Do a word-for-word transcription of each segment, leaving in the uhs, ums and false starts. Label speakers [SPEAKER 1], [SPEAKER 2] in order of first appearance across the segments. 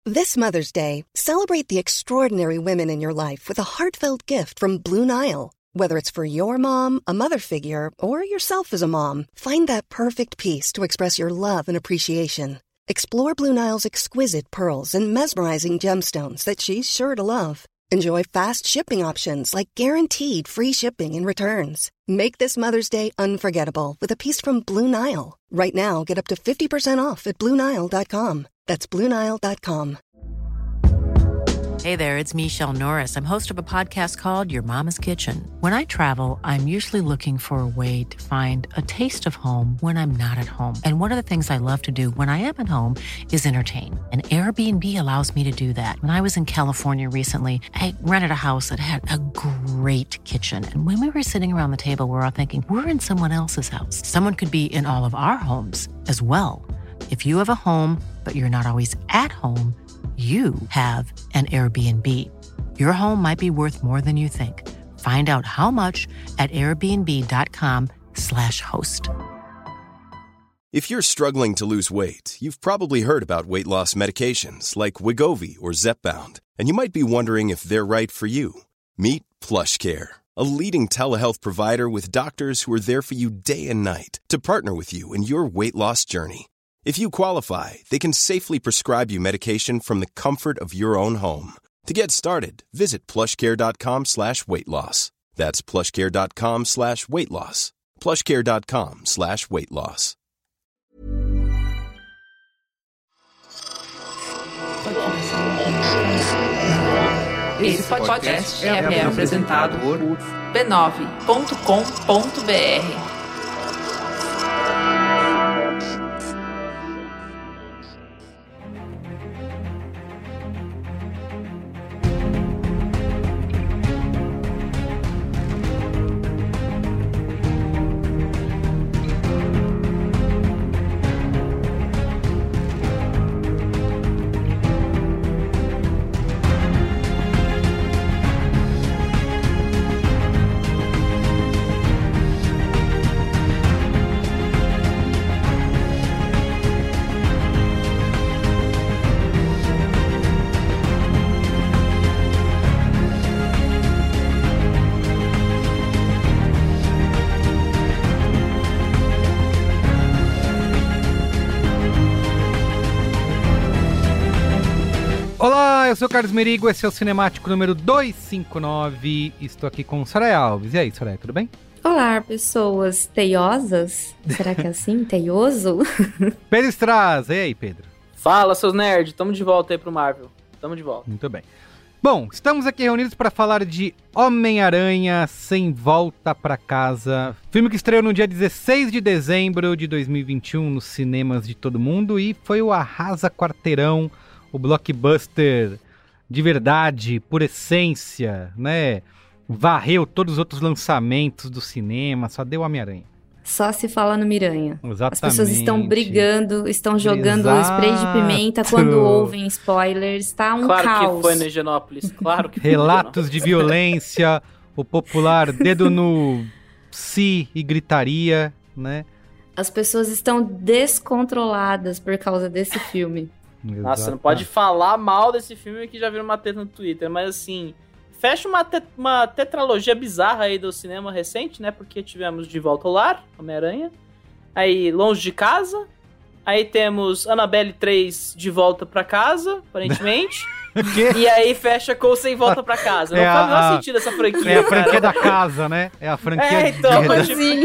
[SPEAKER 1] This Mother's Day, celebrate the extraordinary women in your life with a heartfelt gift from Blue Nile. Whether it's for your mom, a mother figure, or yourself as a mom, find that perfect piece to express your love and appreciation. Explore Blue Nile's exquisite pearls and mesmerizing gemstones that she's sure to love. Enjoy fast shipping options like guaranteed free shipping and returns. Make this Mother's Day unforgettable with a piece from Blue Nile. Right now, get up to fifty percent off at Blue Nile dot com. That's Blue Nile dot com.
[SPEAKER 2] Hey there, it's Michelle Norris. I'm host of a podcast called Your Mama's Kitchen. When I travel, I'm usually looking for a way to find a taste of home when I'm not at home. And one of the things I love to do when I am at home is entertain. And Airbnb allows me to do that. When I was in California recently, I rented a house that had a great kitchen. And when we were sitting around the table, we were all thinking, we're in someone else's house. Someone could be in all of our homes as well. If you have a home, but you're not always at home, you have an Airbnb. Your home might be worth more than you think. Find out how much at airbnb.com slash host.
[SPEAKER 3] If you're struggling to lose weight, you've probably heard about weight loss medications like Wegovy or Zepbound, and you might be wondering if they're right for you. Meet PlushCare, a leading telehealth provider with doctors who are there for you day and night to partner with you in your weight loss journey. If you qualify, they can safely prescribe you medication from the comfort of your own home. To get started, visit plushcare.com slash weight loss. That's plushcare.com slash weight loss. plushcare.com slash weight loss.
[SPEAKER 4] Esse podcast é apresentado por b nove ponto com ponto b r.
[SPEAKER 5] Olá, eu sou o Carlos Merigo, esse é o Cinemático número duzentos e cinquenta e nove. Estou aqui com Soraya Alves. E aí, Soraya, tudo bem?
[SPEAKER 6] Olá, pessoas teiosas. Será que é assim? Teioso?
[SPEAKER 5] Pedro Straz. E aí, Pedro?
[SPEAKER 7] Fala, seus nerds. Tamo de volta aí pro Marvel. Tamo de volta.
[SPEAKER 5] Muito bem. Bom, estamos aqui reunidos para falar de Homem-Aranha Sem Volta Pra Casa. Filme que estreou no dia dezesseis de dezembro de dois mil e vinte e um nos cinemas de todo mundo e foi o arrasa quarteirão, o blockbuster de verdade, por essência, né? Varreu todos os outros lançamentos do cinema, só deu Homem-Aranha.
[SPEAKER 6] Só se fala no Miranha.
[SPEAKER 5] Exatamente.
[SPEAKER 6] As pessoas estão brigando, estão jogando
[SPEAKER 5] Exato.
[SPEAKER 6] spray de pimenta quando ouvem spoilers, tá um
[SPEAKER 7] claro
[SPEAKER 6] caos.
[SPEAKER 7] Claro que foi no Higienópolis, claro que foi.
[SPEAKER 5] Relatos de violência, o popular dedo no si e gritaria, né?
[SPEAKER 6] As pessoas estão descontroladas por causa desse filme.
[SPEAKER 7] Nossa, você não pode falar mal desse filme que já viram uma treta no Twitter, mas assim, fecha uma, te- uma tetralogia bizarra aí do cinema recente, né? Porque tivemos De Volta ao Lar, Homem-Aranha, aí Longe de Casa, aí temos Annabelle três De Volta Pra Casa, aparentemente, e aí fecha com Sem Volta Pra Casa. Não
[SPEAKER 5] é
[SPEAKER 7] faz o menor
[SPEAKER 5] a,
[SPEAKER 7] sentido essa franquia,
[SPEAKER 5] É a franquia
[SPEAKER 7] cara.
[SPEAKER 5] da casa, né? É a franquia
[SPEAKER 7] É, então,
[SPEAKER 5] de...
[SPEAKER 7] mas
[SPEAKER 6] Sim.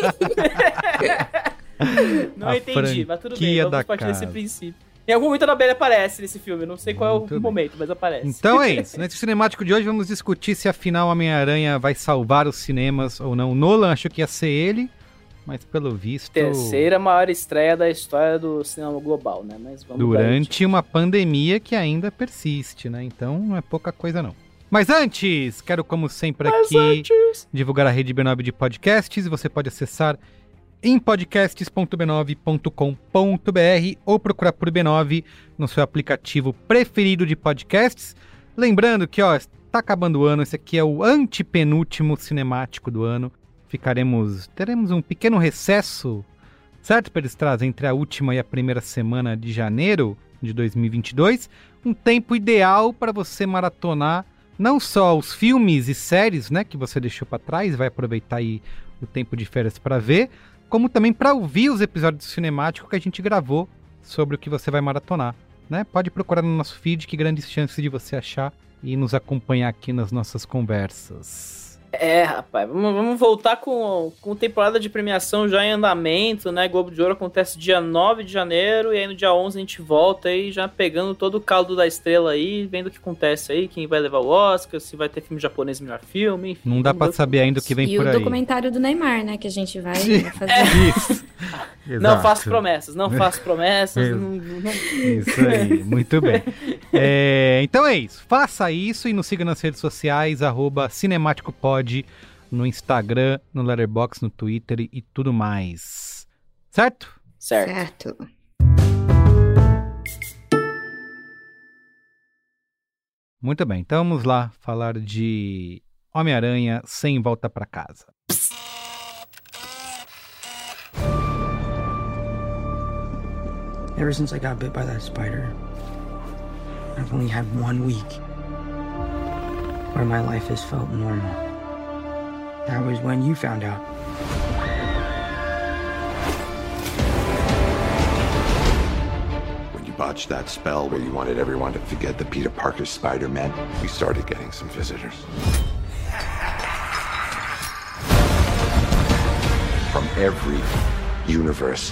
[SPEAKER 7] Não
[SPEAKER 5] A
[SPEAKER 7] entendi, mas tudo bem,
[SPEAKER 5] franquia
[SPEAKER 7] vamos
[SPEAKER 5] da
[SPEAKER 7] partir desse
[SPEAKER 5] casa.
[SPEAKER 7] princípio. Em algum momento a Annabelle aparece nesse filme, não sei qual
[SPEAKER 5] Muito
[SPEAKER 7] é o
[SPEAKER 5] bem.
[SPEAKER 7] momento, mas aparece.
[SPEAKER 5] Então é isso. Nesse cinemático de hoje vamos discutir se afinal Homem-Aranha vai salvar os cinemas ou não. Nolan achou que ia ser ele, mas pelo visto...
[SPEAKER 7] Terceira maior estreia da história do cinema global, né? Mas vamos
[SPEAKER 5] Durante uma pandemia que ainda persiste, né? Então não é pouca coisa não. Mas antes, quero como sempre
[SPEAKER 7] Mas
[SPEAKER 5] aqui
[SPEAKER 7] antes...
[SPEAKER 5] divulgar a rede B nove de podcasts. Você pode acessar em podcasts ponto b nove ponto com ponto b r ou procurar por B nove no seu aplicativo preferido de podcasts. Lembrando que, ó, está acabando o ano, esse aqui é o antepenúltimo cinemático do ano. Ficaremos, teremos um pequeno recesso, certo, Pedro Straz, entre a última e a primeira semana de janeiro de dois mil e vinte e dois. um tempo ideal para você maratonar não só os filmes e séries, né, que você deixou para trás, vai aproveitar aí o tempo de férias para ver, como também para ouvir os episódios do Cinemático que a gente gravou sobre o que você vai maratonar, né? Pode procurar no nosso feed, que grandes chances de você achar e nos acompanhar aqui nas nossas conversas.
[SPEAKER 7] É, rapaz, vamos, vamos voltar com, com temporada de premiação já em andamento, né? Globo de Ouro acontece dia nove de janeiro e aí no dia onze a gente volta aí já pegando todo o caldo da estrela aí, vendo o que acontece aí, quem vai levar o Oscar, se vai ter filme japonês melhor filme, enfim.
[SPEAKER 5] Não dá pra saber ainda o que vem
[SPEAKER 6] e
[SPEAKER 5] por aí.
[SPEAKER 6] E o documentário do Neymar, né, que a gente vai, vai fazer.
[SPEAKER 7] É.
[SPEAKER 5] Isso.
[SPEAKER 7] Não faço promessas, não faço promessas. não, não...
[SPEAKER 5] Isso aí, muito bem. É, então é isso, faça isso e nos siga nas redes sociais, arroba cinemáticopod, no Instagram, no Letterboxd, no Twitter e, e tudo mais. Certo?
[SPEAKER 7] Certo.
[SPEAKER 6] Certo.
[SPEAKER 5] Muito bem, então vamos lá falar de Homem-Aranha Sem Volta Pra Casa.
[SPEAKER 8] Ever since I got bit by that spider, I've only had one week where my life has felt normal. That was when you found out.
[SPEAKER 9] When you botched that spell where you wanted everyone to forget that Peter Parker's Spider-Man, we started getting some visitors. From every universe.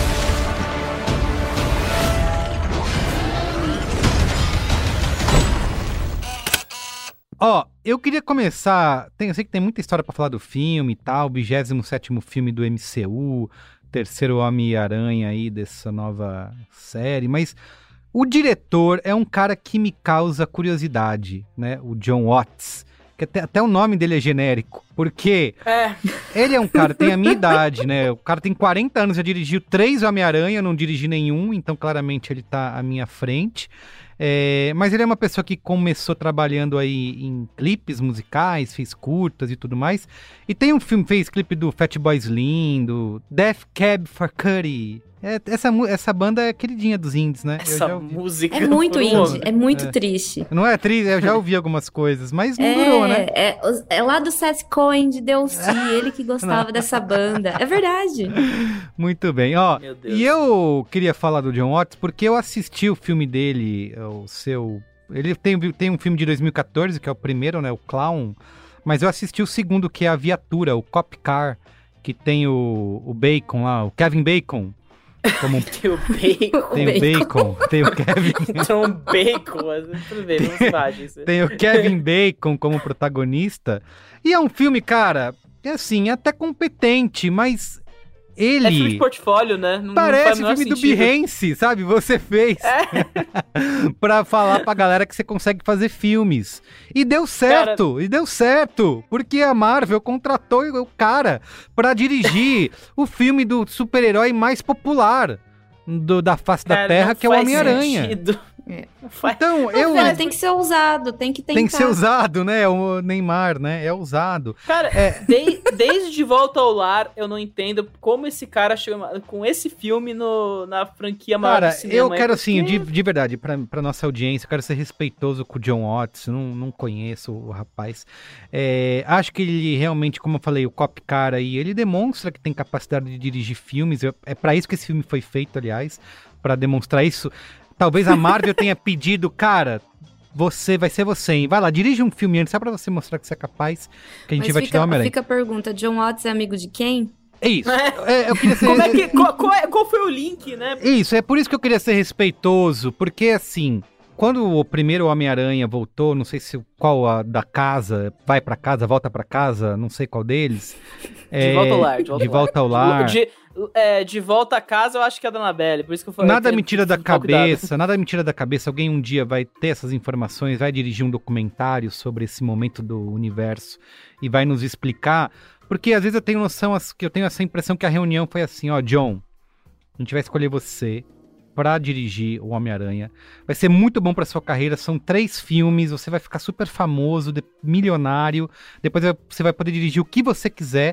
[SPEAKER 5] Ó, oh, eu queria começar, tem, eu sei que tem muita história pra falar do filme e tal, vigésimo sétimo filme do M C U, terceiro Homem-Aranha aí dessa nova série, mas o diretor é um cara que me causa curiosidade, né, o Jon Watts, que até, até o nome dele é genérico, porque
[SPEAKER 7] é.
[SPEAKER 5] ele é um cara, tem a minha idade, né, o cara tem quarenta anos, já dirigiu três Homem-Aranha, eu não dirigi nenhum, então claramente ele tá à minha frente. É, mas ele é uma pessoa que começou trabalhando aí em clipes musicais, fez curtas e tudo mais. E tem um filme, fez clipe do Fatboy Slim, do Death Cab for Cutie. É, essa, essa banda é queridinha dos indies, né?
[SPEAKER 7] Essa música...
[SPEAKER 6] É muito indie, é muito é. triste.
[SPEAKER 5] Não é triste? Eu já ouvi algumas coisas, mas não é, durou, né?
[SPEAKER 6] É, é lá do Seth Cohen de Delcy, ele que gostava dessa banda. É verdade.
[SPEAKER 5] Muito bem, ó. E eu queria falar do Jon Watts porque eu assisti o filme dele, o seu... Ele tem, tem um filme de dois mil e catorze, que é o primeiro, né? O Clown. Mas eu assisti o segundo, que é a Viatura, o Cop Car, que tem o, o Bacon lá, o Kevin Bacon. Como...
[SPEAKER 7] tem o Bacon.
[SPEAKER 5] Tem o Bacon, tem o Kevin...
[SPEAKER 7] Tem um Bacon, mas tudo bem, vamos imagem isso.
[SPEAKER 5] Tem o Kevin Bacon como protagonista. E é um filme, cara, é assim, é até competente, mas ele...
[SPEAKER 7] É filme de portfólio, né? Não,
[SPEAKER 5] Parece
[SPEAKER 7] não
[SPEAKER 5] filme
[SPEAKER 7] sentido.
[SPEAKER 5] do Behance, sabe? Você fez
[SPEAKER 7] é.
[SPEAKER 5] pra falar pra galera que você consegue fazer filmes. E deu certo, cara... e deu certo. Porque a Marvel contratou o cara pra dirigir o filme do super-herói mais popular do, da face cara, da Terra, que é o Homem-Aranha.
[SPEAKER 6] É.
[SPEAKER 5] Então,
[SPEAKER 6] não,
[SPEAKER 5] eu...
[SPEAKER 6] velho, tem que ser ousado, tem que tentar.
[SPEAKER 5] Tem que ser usado, né? O Neymar, né? É ousado.
[SPEAKER 7] Cara,
[SPEAKER 5] é...
[SPEAKER 7] de, desde De Volta ao Lar, eu não entendo como esse cara chegou com esse filme no, na franquia maior
[SPEAKER 5] cara,
[SPEAKER 7] do cinema.
[SPEAKER 5] Eu quero,
[SPEAKER 7] porque...
[SPEAKER 5] assim, de, de verdade, pra, pra nossa audiência, eu quero ser respeitoso com o Jon Watts, não, não conheço o rapaz. É, acho que ele realmente, como eu falei, o Cop Car aí, ele demonstra que tem capacidade de dirigir filmes. É pra isso que esse filme foi feito, aliás, pra demonstrar isso. Talvez a Marvel tenha pedido, cara, você vai ser você, hein? Vai lá, dirige um filme antes, só pra você mostrar que você é capaz, que a gente
[SPEAKER 6] Mas
[SPEAKER 5] vai
[SPEAKER 6] fica,
[SPEAKER 5] te dar uma merda.
[SPEAKER 6] Fica a pergunta, Jon Watts é amigo de quem?
[SPEAKER 5] É isso. É, eu queria ser...
[SPEAKER 7] Como é que, qual, qual, é, qual foi o link, né?
[SPEAKER 5] Isso, é por isso que eu queria ser respeitoso, porque assim, quando o primeiro Homem-Aranha voltou, não sei se qual a da casa, vai pra casa, volta pra casa, não sei qual deles.
[SPEAKER 7] De
[SPEAKER 5] é,
[SPEAKER 7] volta ao lar. De volta,
[SPEAKER 5] de volta ao lar.
[SPEAKER 7] De, é, de volta a casa, eu acho que é da Annabelle, por isso que eu falei.
[SPEAKER 5] Nada
[SPEAKER 7] que
[SPEAKER 5] me tira da cabeça,
[SPEAKER 7] cuidado.
[SPEAKER 5] nada me tira da cabeça. Alguém um dia vai ter essas informações, vai dirigir um documentário sobre esse momento do universo e vai nos explicar. Porque às vezes eu tenho noção, que eu tenho essa impressão que a reunião foi assim, ó, John, a gente vai escolher você pra dirigir o Homem-Aranha. Vai ser muito bom pra sua carreira, são três filmes, você vai ficar super famoso, de, milionário, depois você vai poder dirigir o que você quiser,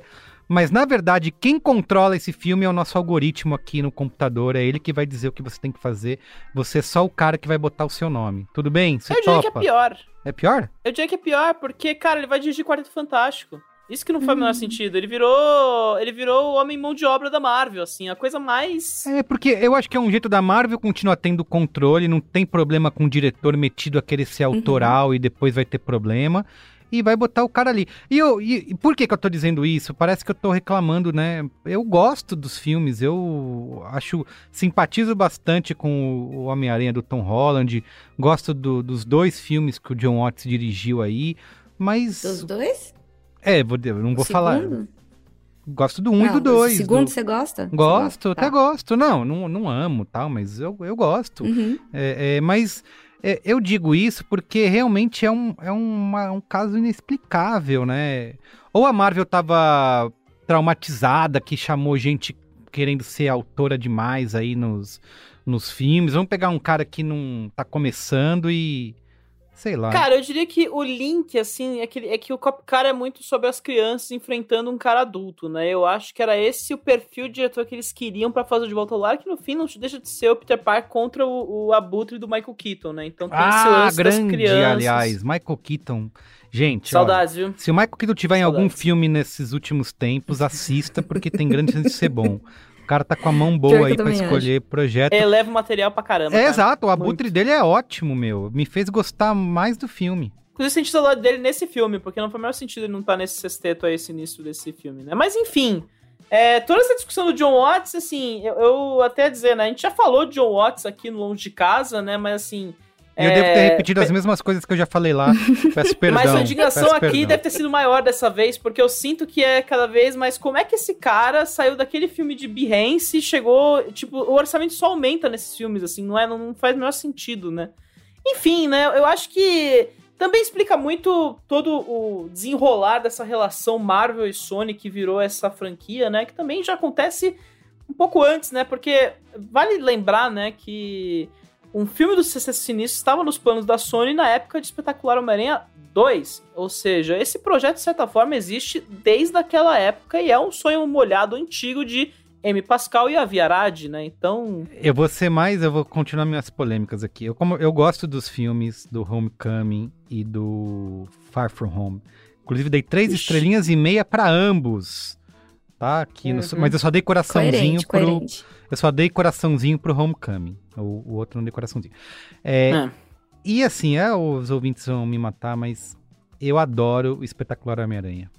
[SPEAKER 5] Mas, na verdade, quem controla esse filme é o nosso algoritmo aqui no computador. É ele que vai dizer o que você tem que fazer. Você é só o cara que vai botar o seu nome. Tudo bem? Você
[SPEAKER 7] Eu diria
[SPEAKER 5] topa?
[SPEAKER 7] que é pior.
[SPEAKER 5] É pior?
[SPEAKER 7] Eu diria que é pior, porque, cara, ele vai dirigir Quarteto Fantástico. Isso que não faz o menor sentido. Ele virou. Ele virou o homem mão de obra da Marvel, assim, a coisa mais.
[SPEAKER 5] É, porque eu acho que é um jeito da Marvel continuar tendo controle, não tem problema com o diretor metido a querer ser autoral uhum. e depois vai ter problema. E vai botar o cara ali. E, eu, e, e por que que eu tô dizendo isso? Parece que eu tô reclamando, né? Eu gosto dos filmes, eu acho, simpatizo bastante com o Homem-Aranha do Tom Holland, gosto do, dos dois filmes que o Jon Watts dirigiu aí, mas...
[SPEAKER 6] Dos dois?
[SPEAKER 5] É, vou, eu não vou
[SPEAKER 6] o
[SPEAKER 5] falar...
[SPEAKER 6] Segundo?
[SPEAKER 5] Gosto do um
[SPEAKER 6] não,
[SPEAKER 5] e do dois.
[SPEAKER 6] O segundo
[SPEAKER 5] do...
[SPEAKER 6] você gosta?
[SPEAKER 5] Gosto,
[SPEAKER 6] você gosta?
[SPEAKER 5] até
[SPEAKER 6] Tá.
[SPEAKER 5] gosto. Não, não, não amo tal, mas eu, eu gosto.
[SPEAKER 6] Uhum.
[SPEAKER 5] É, é, mas... É, eu digo isso porque realmente é, um, é uma, um caso inexplicável, né? Ou a Marvel tava traumatizada, que chamou gente querendo ser autora demais aí nos, nos filmes. Vamos pegar um cara que não tá começando e... sei lá.
[SPEAKER 7] Cara, eu diria que o link, assim, é que, é que o Cop Car é muito sobre as crianças enfrentando um cara adulto, né? Eu acho que era esse o perfil de diretor que eles queriam pra fazer De Volta ao Lar, que no fim não deixa de ser o Peter Parker contra o, o Abutre do Michael Keaton, né? Então tem esse
[SPEAKER 5] Ah,
[SPEAKER 7] lance das
[SPEAKER 5] grande,
[SPEAKER 7] crianças.
[SPEAKER 5] aliás. Michael Keaton. Gente,
[SPEAKER 7] Saudades,
[SPEAKER 5] olha,
[SPEAKER 7] viu?
[SPEAKER 5] se o Michael Keaton tiver em
[SPEAKER 7] Saudades.
[SPEAKER 5] algum filme nesses últimos tempos, assista, porque tem grande chance de ser bom. O cara tá com a mão boa aí pra escolher acho. projeto.
[SPEAKER 7] Ele leva o material pra caramba.
[SPEAKER 5] É,
[SPEAKER 7] cara.
[SPEAKER 5] exato, o abutre
[SPEAKER 7] Muito.
[SPEAKER 5] dele é ótimo, meu. Me fez gostar mais do filme.
[SPEAKER 7] Inclusive, senti saudade dele nesse filme, porque não foi o menor sentido ele não estar nesse sexteto aí, esse início desse filme, né? Mas enfim, é, toda essa discussão do Jon Watts, assim, eu, eu até dizer, né? A gente já falou de Jon Watts aqui no Longe de Casa, né? Mas assim...
[SPEAKER 5] E eu
[SPEAKER 7] é...
[SPEAKER 5] devo ter repetido as mesmas coisas que eu já falei lá. Peço perdão.
[SPEAKER 7] Mas a indignação
[SPEAKER 5] peço
[SPEAKER 7] aqui
[SPEAKER 5] perdão.
[SPEAKER 7] deve ter sido maior dessa vez, porque eu sinto que é cada vez mais... Como é que esse cara saiu daquele filme de Behance e chegou... Tipo, o orçamento só aumenta nesses filmes, assim, não, é, não faz o menor sentido, né? Enfim, né? Eu acho que também explica muito todo o desenrolar dessa relação Marvel e Sony que virou essa franquia, né? Que também já acontece um pouco antes, né? Porque vale lembrar, né, que... Um filme do Sexteto Sinistro estava nos planos da Sony na época de Espetacular Homem-Aranha dois. Ou seja, esse projeto, de certa forma, existe desde aquela época e é um sonho molhado antigo de Amy Pascal e Avi Arad, né? Então...
[SPEAKER 5] Eu vou ser mais... Eu vou continuar minhas polêmicas aqui. Eu, como, eu gosto dos filmes do Homecoming e do Far From Home. Inclusive, dei três Ixi. estrelinhas e meia pra ambos. Tá? Aqui uhum. no, mas eu só dei coraçãozinho
[SPEAKER 6] coerente,
[SPEAKER 5] pro...
[SPEAKER 6] Coerente.
[SPEAKER 5] Eu só dei coraçãozinho pro Homecoming. O, o outro não dei coraçãozinho. É, é. E assim, é, os ouvintes vão me matar, mas eu adoro o Espetacular Homem-Aranha.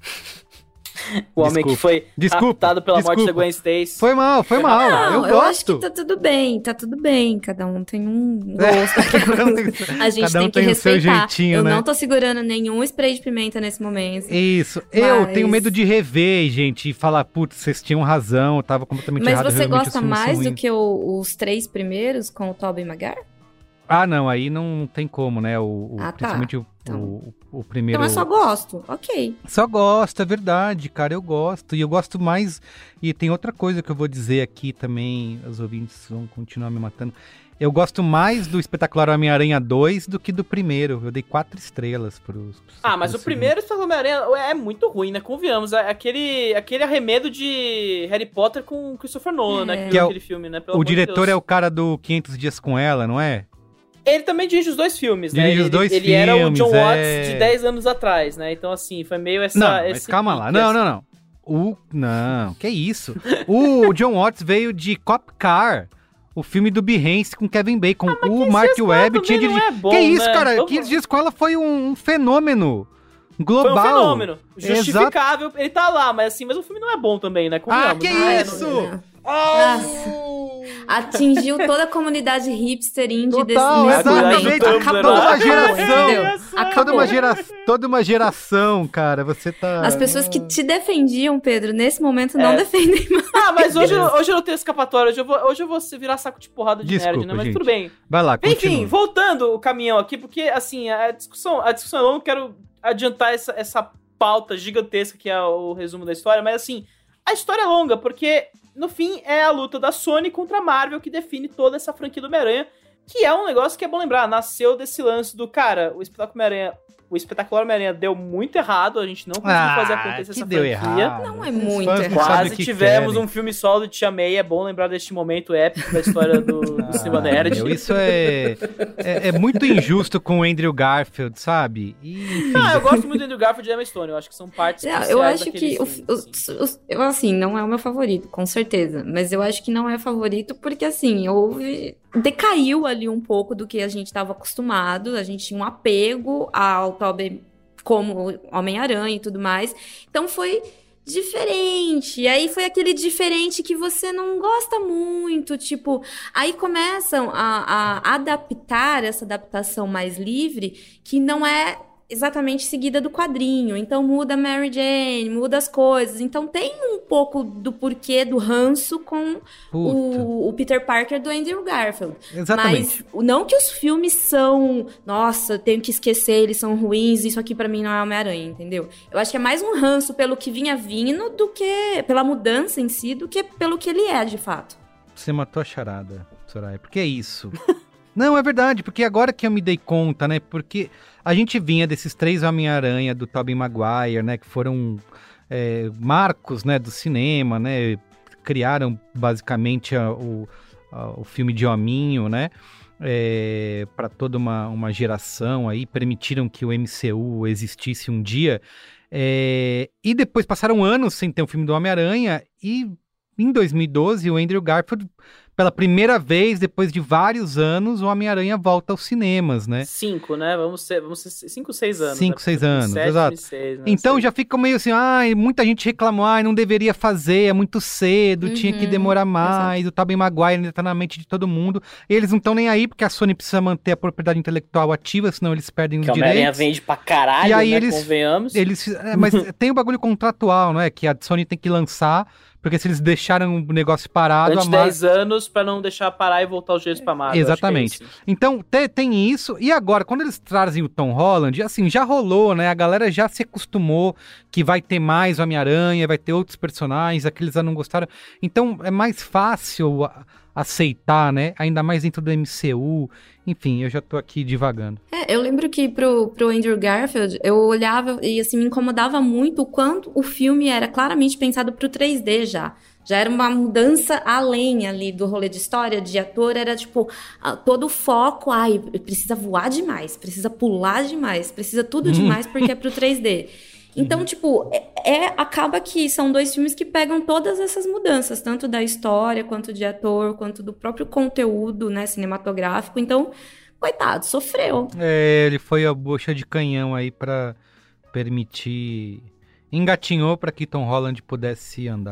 [SPEAKER 7] O homem
[SPEAKER 5] desculpa.
[SPEAKER 7] que foi
[SPEAKER 5] desculpa,
[SPEAKER 7] raptado pela
[SPEAKER 5] desculpa.
[SPEAKER 7] morte da Gwen Stacy.
[SPEAKER 5] Foi mal, foi mal.
[SPEAKER 6] Não,
[SPEAKER 5] eu,
[SPEAKER 6] eu
[SPEAKER 5] gosto.
[SPEAKER 6] acho que tá tudo bem, tá tudo bem. Cada um tem um gosto. A gente
[SPEAKER 5] Cada um
[SPEAKER 6] tem que
[SPEAKER 5] tem
[SPEAKER 6] respeitar.
[SPEAKER 5] o seu jeitinho,
[SPEAKER 6] eu
[SPEAKER 5] né?
[SPEAKER 6] não tô segurando nenhum spray de pimenta nesse momento.
[SPEAKER 5] Isso.
[SPEAKER 6] Mas...
[SPEAKER 5] Eu tenho medo de rever, gente, e falar, putz, vocês tinham razão, eu tava completamente
[SPEAKER 6] Mas
[SPEAKER 5] errado.
[SPEAKER 6] você
[SPEAKER 5] realmente
[SPEAKER 6] gosta
[SPEAKER 5] os filmes
[SPEAKER 6] mais
[SPEAKER 5] são
[SPEAKER 6] do
[SPEAKER 5] ruins.
[SPEAKER 6] que o, os três primeiros com o Tobey Maguire?
[SPEAKER 5] Ah, não, aí não tem como, né? O, o,
[SPEAKER 6] Ah, tá.
[SPEAKER 5] Principalmente o,
[SPEAKER 6] Então.
[SPEAKER 5] o, o primeiro...
[SPEAKER 6] Então é só gosto, ok.
[SPEAKER 5] Só gosto, é verdade, cara, eu gosto. E eu gosto mais... E tem outra coisa que eu vou dizer aqui também, os ouvintes vão continuar me matando. Eu gosto mais do Espetacular Homem-Aranha dois do que do primeiro. Eu dei quatro estrelas pros... pros
[SPEAKER 7] Ah, mas
[SPEAKER 5] pros
[SPEAKER 7] o primeiro Espetacular Homem-Aranha é muito ruim, né? Convenhamos. É aquele, aquele arremedo de Harry Potter com Christopher Nolan,
[SPEAKER 6] É.
[SPEAKER 7] né? Que
[SPEAKER 5] Que é
[SPEAKER 7] aquele filme, né? Pelo
[SPEAKER 5] O
[SPEAKER 7] amor de
[SPEAKER 5] diretor
[SPEAKER 7] Deus.
[SPEAKER 5] é o cara do quinhentos Dias com Ela, não é?
[SPEAKER 7] Ele também dirige os dois filmes, né?
[SPEAKER 5] Dirige os
[SPEAKER 7] Ele-
[SPEAKER 5] dois
[SPEAKER 7] ele, era o
[SPEAKER 5] filmes,
[SPEAKER 7] John
[SPEAKER 5] é.
[SPEAKER 7] Watts de dez anos atrás, né? Então, assim, foi meio essa...
[SPEAKER 5] Não, mas
[SPEAKER 7] esse
[SPEAKER 5] calma lá.
[SPEAKER 7] pique,
[SPEAKER 5] Não,
[SPEAKER 7] assim.
[SPEAKER 5] não, não. O... Não, que isso? O Jon Watts veio de Cop Car, o filme do Behance com Kevin Bacon.
[SPEAKER 7] Ah, mas
[SPEAKER 5] o
[SPEAKER 7] quinze
[SPEAKER 5] Mark
[SPEAKER 7] Dias com Ela
[SPEAKER 5] Webb tinha
[SPEAKER 7] também
[SPEAKER 5] dirigido...
[SPEAKER 7] não é bom,
[SPEAKER 5] que isso,
[SPEAKER 7] né?
[SPEAKER 5] cara?
[SPEAKER 7] Vamos-
[SPEAKER 5] quinze Dias com Ela foi um, um fenômeno global.
[SPEAKER 7] Foi um fenômeno.
[SPEAKER 5] Exato.
[SPEAKER 7] Justificável. Ele tá lá, mas assim, mas o filme não é bom também, né?
[SPEAKER 5] Ah,
[SPEAKER 7] Convenhamos,
[SPEAKER 5] que
[SPEAKER 7] né?
[SPEAKER 5] isso?
[SPEAKER 6] Nossa. Atingiu toda a comunidade hipster indie
[SPEAKER 5] Total,
[SPEAKER 6] desse nesse
[SPEAKER 5] exatamente.
[SPEAKER 6] momento. Acabou.
[SPEAKER 5] Toda uma
[SPEAKER 6] acabou,
[SPEAKER 5] geração.
[SPEAKER 6] entendeu?
[SPEAKER 5] Toda
[SPEAKER 6] Acabou.
[SPEAKER 5] uma, gera... Toda uma geração, cara. Você tá...
[SPEAKER 6] As pessoas que te defendiam, Pedro, nesse momento não
[SPEAKER 7] É.
[SPEAKER 6] defendem mais.
[SPEAKER 7] Ah, mas hoje, eu- hoje eu não tenho escapatória. Hoje eu vou, hoje eu vou virar saco de porrada de
[SPEAKER 5] Desculpa,
[SPEAKER 7] nerd, né? Mas
[SPEAKER 5] gente.
[SPEAKER 7] tudo bem.
[SPEAKER 5] Vai lá,
[SPEAKER 7] Enfim,
[SPEAKER 5] continua.
[SPEAKER 7] voltando o caminhão aqui, porque, assim, a discussão, a discussão eu não quero adiantar essa, essa pauta gigantesca que é o resumo da história, mas, assim, a história é longa, porque, no fim, é a luta da Sony contra a Marvel que define toda essa franquia do Homem-Aranha, que é um negócio que é bom lembrar, nasceu desse lance do, cara, o espetáculo Homem-Aranha o Espetacular Homem-Aranha deu muito errado, a gente não conseguiu
[SPEAKER 5] Ah,
[SPEAKER 7] fazer acontecer
[SPEAKER 5] que
[SPEAKER 7] essa
[SPEAKER 5] deu
[SPEAKER 7] franquia.
[SPEAKER 5] errado.
[SPEAKER 6] Não é
[SPEAKER 5] Os
[SPEAKER 6] muito
[SPEAKER 5] fãs não
[SPEAKER 6] errado.
[SPEAKER 5] sabem
[SPEAKER 7] Quase
[SPEAKER 5] o que
[SPEAKER 7] tivemos
[SPEAKER 5] querem.
[SPEAKER 7] um filme solo de Tia May, é bom lembrar deste momento épico da história do, do cinema nerd.
[SPEAKER 5] Meu, isso é, é, é muito injusto com o Andrew Garfield, sabe? E, enfim.
[SPEAKER 7] Ah, eu gosto muito do Andrew Garfield e Emma Stone, eu acho que são partes
[SPEAKER 6] Não,
[SPEAKER 7] especiais
[SPEAKER 6] eu acho
[SPEAKER 7] daquele
[SPEAKER 6] que, o,
[SPEAKER 7] filme,
[SPEAKER 6] o-
[SPEAKER 7] assim.
[SPEAKER 6] os- eu, assim, não é o meu favorito, com certeza. Mas eu acho que não é favorito porque, assim, houve... Decaiu ali um pouco do que a gente estava acostumado. A gente tinha um apego ao Tobey como Homem-Aranha e tudo mais. Então foi diferente. E aí foi aquele diferente que você não gosta muito. Tipo, aí começam a, a adaptar essa adaptação mais livre, que não é exatamente seguida do quadrinho. Então muda a Mary Jane, muda as coisas. Então tem um pouco do porquê do ranço com o, o Peter Parker do Andrew Garfield.
[SPEAKER 5] Exatamente.
[SPEAKER 6] Mas não que os filmes são, nossa, eu tenho que esquecer, eles são ruins, isso aqui pra mim não é Homem-Aranha, entendeu? Eu acho que é mais um ranço pelo que vinha vindo do que pela mudança em si, do que pelo que ele é, de fato.
[SPEAKER 5] Você matou a charada, Soraya. Porque é isso. Não, é verdade, porque agora que eu me dei conta, né? Porque a gente vinha desses três Homem-Aranha do Tobey Maguire, né? Que foram é, marcos, né, do cinema, né? Criaram basicamente a, o, a, o filme de hominho, né? É, para toda uma, uma geração aí, permitiram que o M C U existisse um dia. É, e depois passaram anos sem ter um filme do Homem-Aranha e em dois mil e doze o Andrew Garfield, pela primeira vez, depois de vários anos, o Homem-Aranha volta aos cinemas, né?
[SPEAKER 7] Cinco, né? Vamos ser, vamos ser cinco, seis anos.
[SPEAKER 5] Cinco,
[SPEAKER 7] né?
[SPEAKER 5] seis anos,
[SPEAKER 7] Sete,
[SPEAKER 5] exato.
[SPEAKER 7] seis, né?
[SPEAKER 5] Então
[SPEAKER 7] Seis.
[SPEAKER 5] já fica meio assim, ai, muita gente reclamou, ai, não deveria fazer, é muito cedo,
[SPEAKER 6] Uhum,
[SPEAKER 5] tinha que demorar mais, o Tobey Maguire ainda tá na mente de todo mundo. E eles não estão nem aí, porque a Sony precisa manter a propriedade intelectual ativa, senão eles perdem os
[SPEAKER 7] Que a Homem-Aranha
[SPEAKER 5] direitos.
[SPEAKER 7] vende pra caralho,
[SPEAKER 5] E aí
[SPEAKER 7] né?
[SPEAKER 5] eles-
[SPEAKER 7] Convenhamos.
[SPEAKER 5] Eles, é, mas tem o bagulho contratual, não é? Que a Sony tem que lançar, porque se eles deixaram o negócio parado...
[SPEAKER 7] Antes
[SPEAKER 5] a
[SPEAKER 7] de
[SPEAKER 5] Mar-
[SPEAKER 7] dez anos pra não deixar parar e voltar os direitos pra Marvel.
[SPEAKER 5] Exatamente.
[SPEAKER 7] acho que é isso.
[SPEAKER 5] Então, te- tem isso. E agora, quando eles trazem o Tom Holland, assim, já rolou, né? A galera já se acostumou que vai ter mais Homem-Aranha, vai ter outros personagens, aqueles já não gostaram. Então, é mais fácil a- aceitar, né? Ainda mais dentro do M C U. Enfim, eu já tô aqui divagando.
[SPEAKER 6] É, eu lembro que pro, pro Andrew Garfield, eu olhava e assim, me incomodava muito o quanto o filme era claramente pensado pro três D já. Já era uma mudança além ali do rolê de história, de ator, era tipo, ah, todo o foco, ai, precisa voar demais, precisa pular demais, precisa tudo demais porque é pro três D. Então, tipo, é, é- acaba que são dois filmes que pegam todas essas mudanças, tanto da história, quanto de ator, quanto do próprio conteúdo, né, cinematográfico. Então, coitado, sofreu.
[SPEAKER 5] É, ele foi a bucha de canhão aí pra permitir... Engatinhou pra que Tom Holland pudesse andar,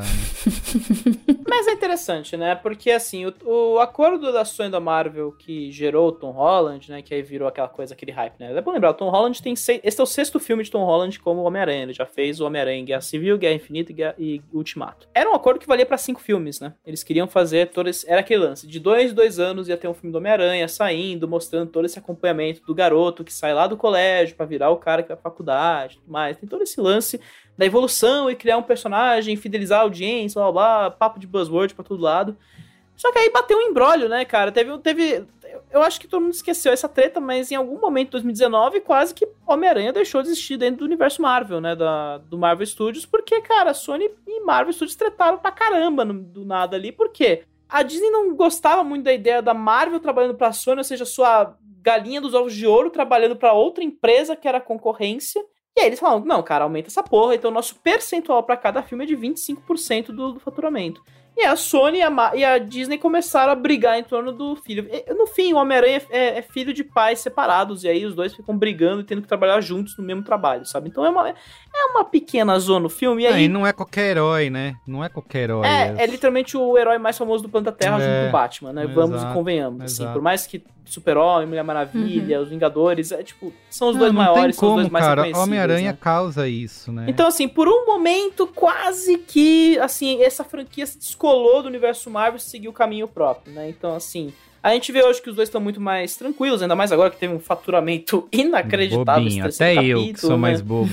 [SPEAKER 5] né?
[SPEAKER 7] Mas é interessante, né? Porque, assim, o, o acordo da Sony da Marvel que gerou o Tom Holland, né? Que aí virou aquela coisa, aquele hype, né? É bom lembrar, o Tom Holland tem seis... Esse é o sexto filme de Tom Holland como Homem-Aranha. Ele já fez o Homem-Aranha em Guerra Civil, Guerra Infinita e, Guerra... e Ultimato. Era um acordo que valia pra cinco filmes, né? Eles queriam fazer todo esse... Era aquele lance. De dois em dois anos ia ter um filme do Homem-Aranha saindo, mostrando todo esse acompanhamento do garoto que sai lá do colégio pra virar o cara que vai pra faculdade e tudo mais. Tem todo esse lance da evolução e criar um personagem, fidelizar a audiência, blá, blá, blá, papo de buzzword pra todo lado. Só que aí bateu um embrólio, né, cara? Teve, teve... Eu acho que todo mundo esqueceu essa treta, mas em algum momento, em dois mil e dezenove, quase que Homem-Aranha deixou de existir dentro do universo Marvel, né? Da, do Marvel Studios, porque, cara, Sony e Marvel Studios tretaram pra caramba no, do nada ali. Por quê? A Disney não gostava muito da ideia da Marvel trabalhando pra Sony, ou seja, sua galinha dos ovos de ouro trabalhando pra outra empresa que era concorrência. E aí eles falaram, não, cara, aumenta essa porra, então o nosso percentual pra cada filme é de vinte e cinco por cento do, do faturamento. E a Sony e a, Ma- e a Disney começaram a brigar em torno do filho. E, no fim, o Homem-Aranha é, é filho de pais separados, e aí os dois ficam brigando e tendo que trabalhar juntos no mesmo trabalho, sabe? Então é uma, é uma pequena zona no filme, e aí...
[SPEAKER 5] Aí não é qualquer herói, né? Não é qualquer herói.
[SPEAKER 7] É, é literalmente o herói mais famoso do planeta Terra
[SPEAKER 5] É,
[SPEAKER 7] junto do Batman, né? Vamos
[SPEAKER 5] exato,
[SPEAKER 7] e convenhamos. Assim,
[SPEAKER 5] exato.
[SPEAKER 7] por mais que Super-Homem, Mulher Maravilha, os Vingadores, é tipo, são os
[SPEAKER 5] Não,
[SPEAKER 7] dois
[SPEAKER 5] não
[SPEAKER 7] maiores,
[SPEAKER 5] tem
[SPEAKER 7] são os
[SPEAKER 5] como,
[SPEAKER 7] dois mais
[SPEAKER 5] cara.
[SPEAKER 7] reconhecidos.
[SPEAKER 5] Homem-Aranha
[SPEAKER 7] né?
[SPEAKER 5] causa isso, né?
[SPEAKER 7] Então, assim, por um momento, quase que, assim, essa franquia se descolou do universo Marvel e seguiu o caminho próprio, né? Então, assim, a gente vê hoje que os dois estão muito mais tranquilos, ainda mais agora que teve um faturamento inacreditável.
[SPEAKER 5] Bobinho,
[SPEAKER 7] esse terceiro
[SPEAKER 5] até eu que
[SPEAKER 7] capítulo,
[SPEAKER 5] sou
[SPEAKER 7] né?
[SPEAKER 5] mais bobo.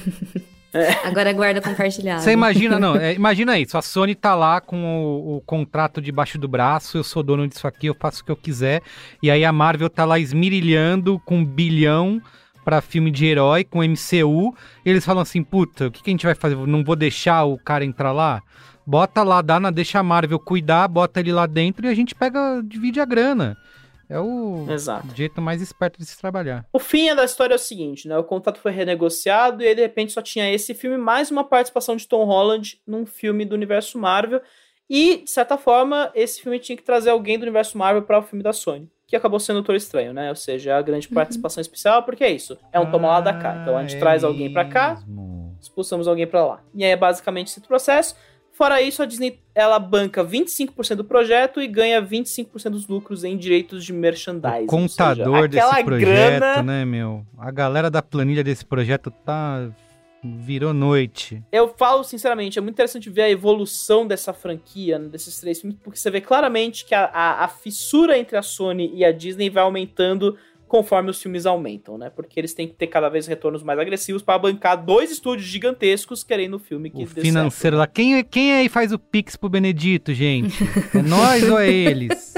[SPEAKER 6] Agora é guarda compartilhada.
[SPEAKER 5] Você imagina, não, é, imagina isso, a Sony tá lá com o, o contrato debaixo do braço, eu sou dono disso aqui, eu faço o que eu quiser, e aí a Marvel tá lá esmirilhando com um bilhão pra filme de herói com M C U, e eles falam assim, puta, o que, que a gente vai fazer? Não vou deixar o cara entrar lá? Bota lá, dá na, deixa a Marvel cuidar, bota ele lá dentro e a gente pega, divide a grana. É o
[SPEAKER 7] Exato.
[SPEAKER 5] jeito mais esperto de se trabalhar.
[SPEAKER 7] O fim da história é o seguinte, né? O contrato foi renegociado e aí, de repente, só tinha esse filme, mais uma participação de Tom Holland num filme do universo Marvel. E, de certa forma, esse filme tinha que trazer alguém do universo Marvel para o filme da Sony, que acabou sendo o Doutor Estranho, né? Ou seja, a grande participação uhum. especial, porque é isso. É um toma lá da cá. Então a gente
[SPEAKER 5] é
[SPEAKER 7] traz alguém para cá,
[SPEAKER 5] mesmo.
[SPEAKER 7] expulsamos alguém para lá. E aí é basicamente esse processo. Fora isso, a Disney, ela banca vinte e cinco por cento do projeto e ganha vinte e cinco por cento dos lucros em direitos de merchandising.
[SPEAKER 5] O contador
[SPEAKER 7] seja,
[SPEAKER 5] desse projeto,
[SPEAKER 7] grana...
[SPEAKER 5] né, meu? A galera da planilha desse projeto tá... virou noite.
[SPEAKER 7] Eu falo, sinceramente, é muito interessante ver a evolução dessa franquia, né, desses três filmes, porque você vê claramente que a, a, a fissura entre a Sony e a Disney vai aumentando conforme os filmes aumentam, né? Porque eles têm que ter cada vez retornos mais agressivos para bancar dois estúdios gigantescos querendo o filme que
[SPEAKER 5] o financeiro
[SPEAKER 7] certo.
[SPEAKER 5] lá. Quem, quem aí faz o Pix pro Benedito, gente? É nós ou é eles?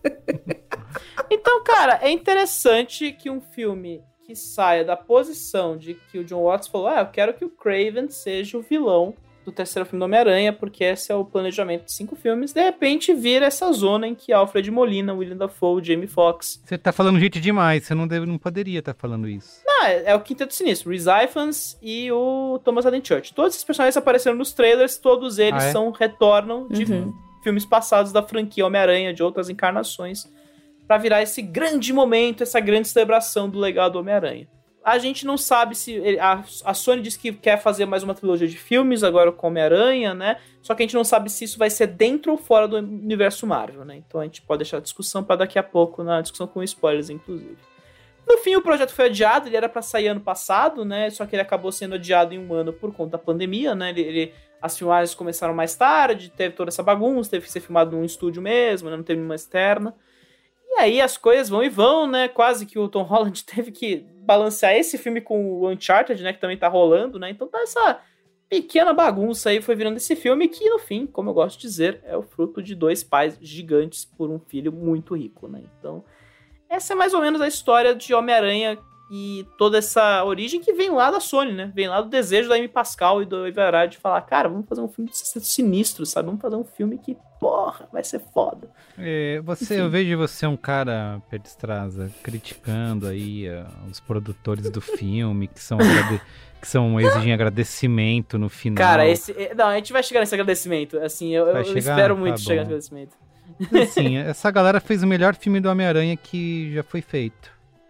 [SPEAKER 7] Então, cara, é interessante que um filme que saia da posição de que o John Watts falou, ah, eu quero que o Kraven seja o vilão do terceiro filme do Homem-Aranha, porque esse é o planejamento de cinco filmes, de repente vira essa zona em que Alfred Molina, William Dafoe, Jamie Foxx...
[SPEAKER 5] Você tá falando gente demais, você não, deve, não poderia estar tá falando isso.
[SPEAKER 7] Não, é, é o Quinteto Sinistro, Rhys Ifans e o Thomas Haden Church. Todos esses personagens apareceram nos trailers, todos eles ah, é? são retornam de uhum. filmes passados da franquia Homem-Aranha, de outras encarnações, pra virar esse grande momento, essa grande celebração do legado do Homem-Aranha. A gente não sabe se... A, a Sony disse que quer fazer mais uma trilogia de filmes, agora com Homem-Aranha, né? Só que a gente não sabe se isso vai ser dentro ou fora do universo Marvel, né? Então a gente pode deixar a discussão para daqui a pouco, na discussão com spoilers, inclusive. No fim, o projeto foi adiado, ele era para sair ano passado, né? Só que ele acabou sendo adiado em um ano por conta da pandemia, né? Ele, ele, as filmagens começaram mais tarde, teve toda essa bagunça, teve que ser filmado num estúdio mesmo, né? Não teve nenhuma externa. E aí as coisas vão e vão, né? Quase que o Tom Holland teve que balancear esse filme com o Uncharted, né? Que também tá rolando, né? Então tá essa pequena bagunça aí, foi virando esse filme que, no fim, como eu gosto de dizer, é o fruto de dois pais gigantes por um filho muito rico, né? Então, essa é mais ou menos a história de Homem-Aranha e toda essa origem que vem lá da Sony, né? Vem lá do desejo da Amy Pascal e do Avi Arad de falar, cara, vamos fazer um filme sinistro, sabe? Vamos fazer um filme que, porra, vai ser foda.
[SPEAKER 5] É, você, eu vejo você um cara, Pedro Estraza, criticando aí uh, os produtores do filme, que são, agrade- que são exigem agradecimento no final.
[SPEAKER 7] Cara, esse... Não, a gente vai chegar nesse agradecimento, assim, eu, eu
[SPEAKER 5] chegar?
[SPEAKER 7] espero muito
[SPEAKER 5] Tá
[SPEAKER 7] chegar
[SPEAKER 5] bom.
[SPEAKER 7] nesse agradecimento.
[SPEAKER 5] Assim, essa galera fez o melhor filme do Homem-Aranha que já foi feito.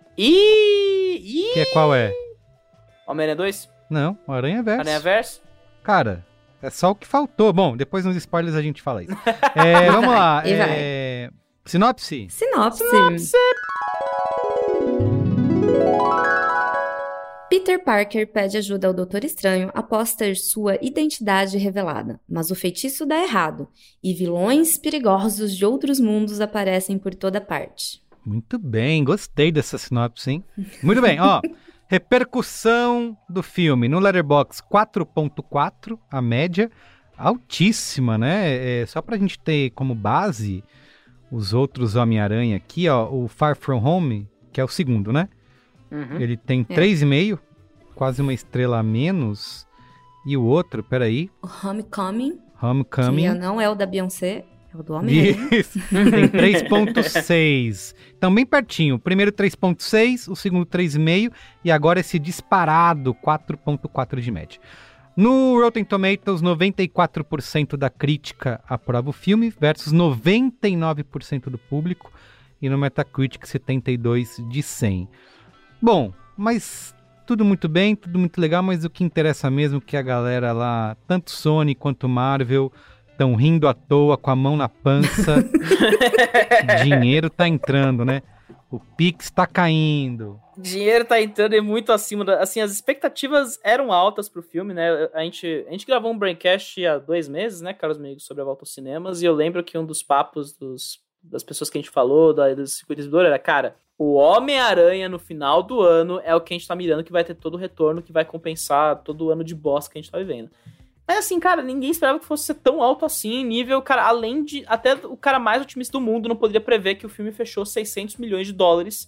[SPEAKER 7] E... e...
[SPEAKER 5] Que é qual é?
[SPEAKER 7] Homem-Aranha dois?
[SPEAKER 5] Não, o Aranha-Verso.
[SPEAKER 7] Aranha-Verso?
[SPEAKER 5] Cara, é só o que faltou. Bom, depois nos spoilers a gente fala isso. É, vamos lá.
[SPEAKER 6] E vai.
[SPEAKER 5] É... Sinopse?
[SPEAKER 6] Sinopse.
[SPEAKER 7] Sinopse.
[SPEAKER 6] Peter Parker pede ajuda ao Doutor Estranho após ter sua identidade revelada, mas o feitiço dá errado e vilões perigosos de outros mundos aparecem por toda parte.
[SPEAKER 5] Muito bem, gostei dessa sinopse, hein? Muito bem, ó. Repercussão do filme no Letterboxd quatro ponto quatro, a média altíssima, né? É, só pra gente ter como base os outros Homem-Aranha aqui, ó, o Far From Home, que é o segundo, né?
[SPEAKER 7] Uhum.
[SPEAKER 5] Ele tem
[SPEAKER 6] É.
[SPEAKER 5] três vírgula cinco, quase uma estrela a menos. E o outro, peraí,
[SPEAKER 6] O Homecoming,
[SPEAKER 5] Homecoming.
[SPEAKER 6] que não é o da Beyoncé, é o do Homem-Aranha.
[SPEAKER 5] Isso, tem três ponto seis. Então, bem pertinho. O primeiro três ponto seis, o segundo três vírgula cinco e agora esse disparado quatro ponto quatro de média. No Rotten Tomatoes, noventa e quatro por cento da crítica aprova o filme versus noventa e nove por cento do público e no Metacritic setenta e dois de cem. Bom, mas tudo muito bem, tudo muito legal, mas o que interessa mesmo é que a galera lá, tanto Sony quanto Marvel, estão rindo à toa, com a mão na pança. Dinheiro tá entrando, né? O Pix tá caindo.
[SPEAKER 7] Dinheiro tá entrando e muito acima da... Assim, as expectativas eram altas pro filme, né? A gente, a gente gravou um Braincast há dois meses, né, caros amigos, sobre a volta aos cinemas, e eu lembro que um dos papos dos, das pessoas que a gente falou, da, dos circuito distribuidor, era, cara, o Homem-Aranha no final do ano é o que a gente tá mirando, que vai ter todo o retorno, que vai compensar todo o ano de bosta que a gente tá vivendo. Mas assim, cara, ninguém esperava que fosse ser tão alto assim, nível, cara, além de... Até o cara mais otimista do mundo não poderia prever que o filme fechou seiscentos milhões de dólares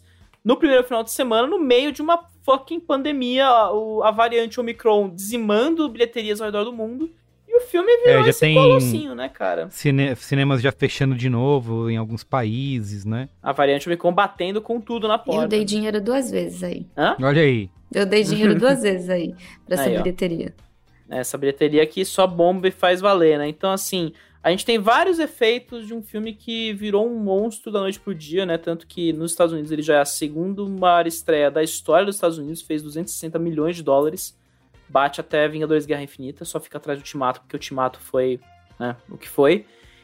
[SPEAKER 7] no primeiro final de semana, no meio de uma fucking pandemia, a, a variante Omicron dizimando bilheterias ao redor do mundo. E o filme virou
[SPEAKER 5] é, já
[SPEAKER 7] esse
[SPEAKER 5] tem
[SPEAKER 7] colossinho, né, cara?
[SPEAKER 5] Cine, cinemas já fechando de novo em alguns países, né?
[SPEAKER 7] A variante Omicron batendo com tudo na porta.
[SPEAKER 6] Eu dei dinheiro duas vezes aí.
[SPEAKER 7] Hã?
[SPEAKER 5] Olha aí.
[SPEAKER 6] Eu dei dinheiro duas vezes aí, pra essa
[SPEAKER 7] Aí, ó.
[SPEAKER 6] bilheteria.
[SPEAKER 7] Essa bilheteria aqui só bomba e faz valer, né? Então, assim, a gente tem vários efeitos de um filme que virou um monstro da noite pro dia, né? Tanto que nos Estados Unidos ele já é a segunda maior estreia da história dos Estados Unidos, fez duzentos e sessenta milhões de dólares. Bate até Vingadores Guerra Infinita, só fica atrás do Ultimato, porque o Ultimato foi, né, o que foi.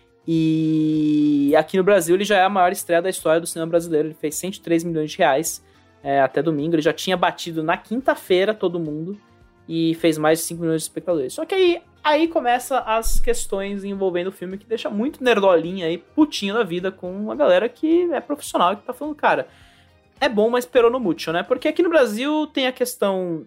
[SPEAKER 7] E aqui no Brasil ele já é a maior estreia da história do cinema brasileiro, ele fez cento e três milhões de reais é, até domingo, ele já tinha batido na quinta-feira todo mundo e fez mais de cinco milhões de espectadores. Só que aí, aí começa as questões envolvendo o filme que deixa muito nerdolinha aí, putinho da vida, com uma galera que é profissional e que tá falando, cara, é bom, mas perou no mucho, né? Porque aqui no Brasil tem a questão...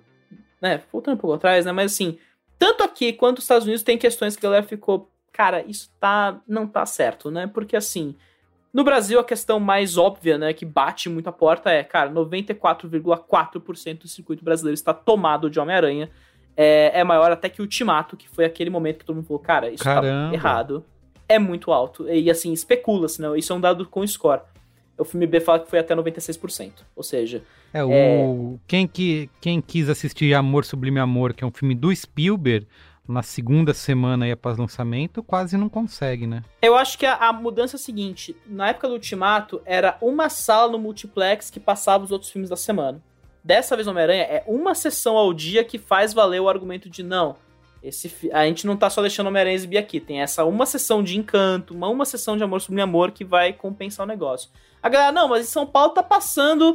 [SPEAKER 7] né, voltando um pouco atrás, né, mas assim, tanto aqui quanto nos Estados Unidos tem questões que a galera ficou, cara, isso tá, não tá certo, né, porque assim, no Brasil a questão mais óbvia, né, que bate muito a porta é, cara, noventa e quatro vírgula quatro por cento do circuito brasileiro está tomado de Homem-Aranha, é, é maior até que o Ultimato, que foi aquele momento que todo mundo falou, cara, isso
[SPEAKER 5] Caramba.
[SPEAKER 7] tá errado, é muito alto, e assim, especula-se, né, isso é um dado com score. O filme B fala que foi até noventa e seis por cento. Ou seja...
[SPEAKER 5] É, o...
[SPEAKER 7] é...
[SPEAKER 5] Quem, que, quem quis assistir Amor Sublime Amor, que é um filme do Spielberg, na segunda semana aí após lançamento, quase não consegue, né?
[SPEAKER 7] Eu acho que a, a mudança é a seguinte. Na época do Ultimato, era uma sala no multiplex que passava os outros filmes da semana. Dessa vez, Homem-Aranha é uma sessão ao dia que faz valer o argumento de não... Esse fi... A gente não tá só deixando Homem-Aranha exibir aqui. Tem essa uma sessão de Encanto, uma, uma sessão de Amor Sublime Amor que vai compensar o negócio. A galera, não, mas em São Paulo tá passando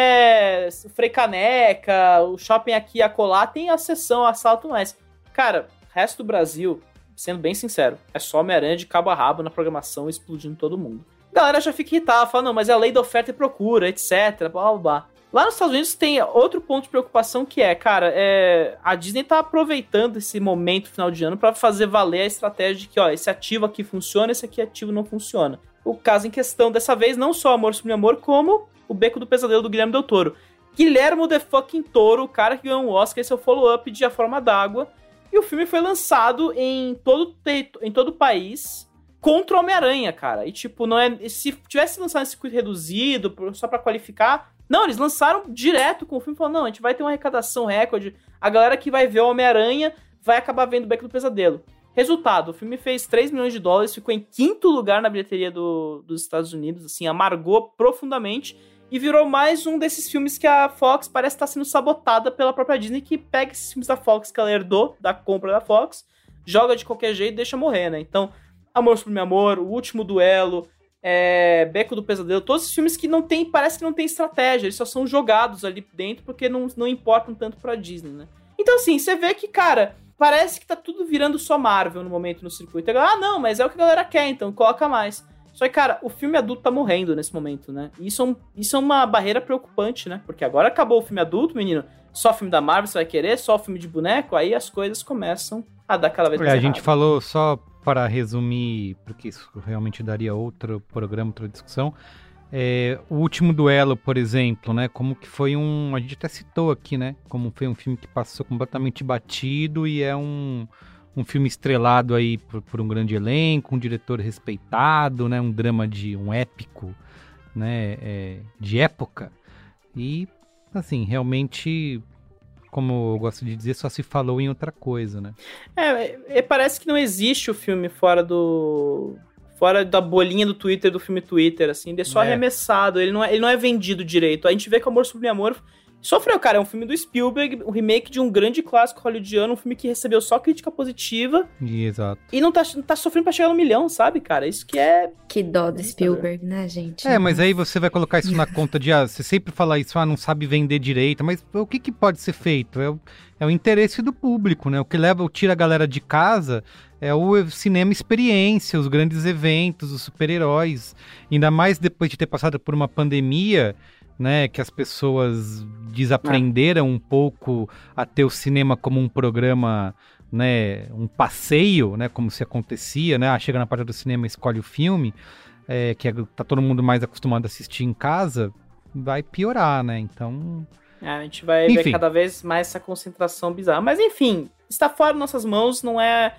[SPEAKER 7] é, Frei Caneca, o shopping aqui acolá, tem a sessão, a sala, tudo mais. Cara, o resto do Brasil, sendo bem sincero, é só Homem-Aranha de cabo a rabo na programação explodindo todo mundo. A galera já fica irritada, fala, não, mas é a lei da oferta e procura, etc, blá blá blá. Lá nos Estados Unidos tem outro ponto de preocupação que é, cara, é, a Disney tá aproveitando esse momento final de ano pra fazer valer a estratégia de que, ó, esse ativo aqui funciona, esse aqui ativo não funciona. O caso em questão dessa vez, não só Amor Sublime Amor, como O Beco do Pesadelo do Guilherme Del Toro. Guilherme the fucking Toro, o cara que ganhou um Oscar, esse é o follow-up de A Forma d'Água. E o filme foi lançado em todo, em todo o país contra o Homem-Aranha, cara. E tipo, não é, se tivesse lançado em circuito reduzido, só pra qualificar... Não, eles lançaram direto com o filme, falando, não, a gente vai ter uma arrecadação recorde, a galera que vai ver o Homem-Aranha vai acabar vendo o Beco do Pesadelo. Resultado, o filme fez três milhões de dólares, ficou em quinto lugar na bilheteria do, dos Estados Unidos, assim, amargou profundamente e virou mais um desses filmes que a Fox parece estar sendo sabotada pela própria Disney, que pega esses filmes da Fox que ela herdou da compra da Fox, joga de qualquer jeito e deixa morrer, né? Então, Amor Sublime Amor, O Último Duelo... É, Beco do Pesadelo, todos esses filmes que não tem, parece que não tem estratégia, eles só são jogados ali dentro porque não, não importam tanto pra Disney, né? Então assim, você vê que, cara, parece que tá tudo virando só Marvel no momento no circuito. Ah, não, mas é o que a galera quer, então coloca mais. Só que, cara, o filme adulto tá morrendo nesse momento, né? E isso é, um, isso é uma barreira preocupante, né? Porque agora acabou o filme adulto, menino, só filme da Marvel você vai querer, só filme de boneco, aí as coisas começam a dar cada vez mais
[SPEAKER 5] é,
[SPEAKER 7] errado.
[SPEAKER 5] A gente falou só... Para resumir, porque isso realmente daria outro programa, outra discussão, é, o Último Duelo, por exemplo, né, como que foi um, a gente até citou aqui, né, como foi um filme que passou completamente batido e é um, um filme estrelado aí por, por um grande elenco, um diretor respeitado, né, um drama de, um épico, né, é, de época, e, assim, realmente... Como eu gosto de dizer, só se falou em outra coisa, né?
[SPEAKER 7] É, é, parece que não existe o filme fora do... Fora da bolinha do Twitter, do filme Twitter, assim. Ele é só é. arremessado, ele não é, ele não é vendido direito. A gente vê que Amor Sublime Amor sofreu, cara. É um filme do Spielberg, um remake de um grande clássico hollywoodiano, um filme que recebeu só crítica positiva.
[SPEAKER 5] Exato.
[SPEAKER 7] E não tá, não tá sofrendo pra chegar no milhão, sabe, cara? Isso que é...
[SPEAKER 6] Que dó do Spielberg, né, gente?
[SPEAKER 5] É, mas aí você vai colocar isso na conta de, ah, você sempre fala isso, ah, não sabe vender direito, mas o que que pode ser feito? É o, é o interesse do público, né? O que leva, tira a galera de casa é o cinema experiência, os grandes eventos, os super-heróis. Ainda mais depois de ter passado por uma pandemia... Né, que as pessoas desaprenderam um pouco a ter o cinema como um programa, né, um passeio, né, como se acontecia, né, ah, chega na parte do cinema, escolhe o filme, é, que é, tá todo mundo mais acostumado a assistir em casa, vai piorar, né? Então...
[SPEAKER 7] É, a gente vai
[SPEAKER 5] enfim.
[SPEAKER 7] ver cada vez mais essa concentração bizarra. Mas enfim, está fora das nossas mãos, não é...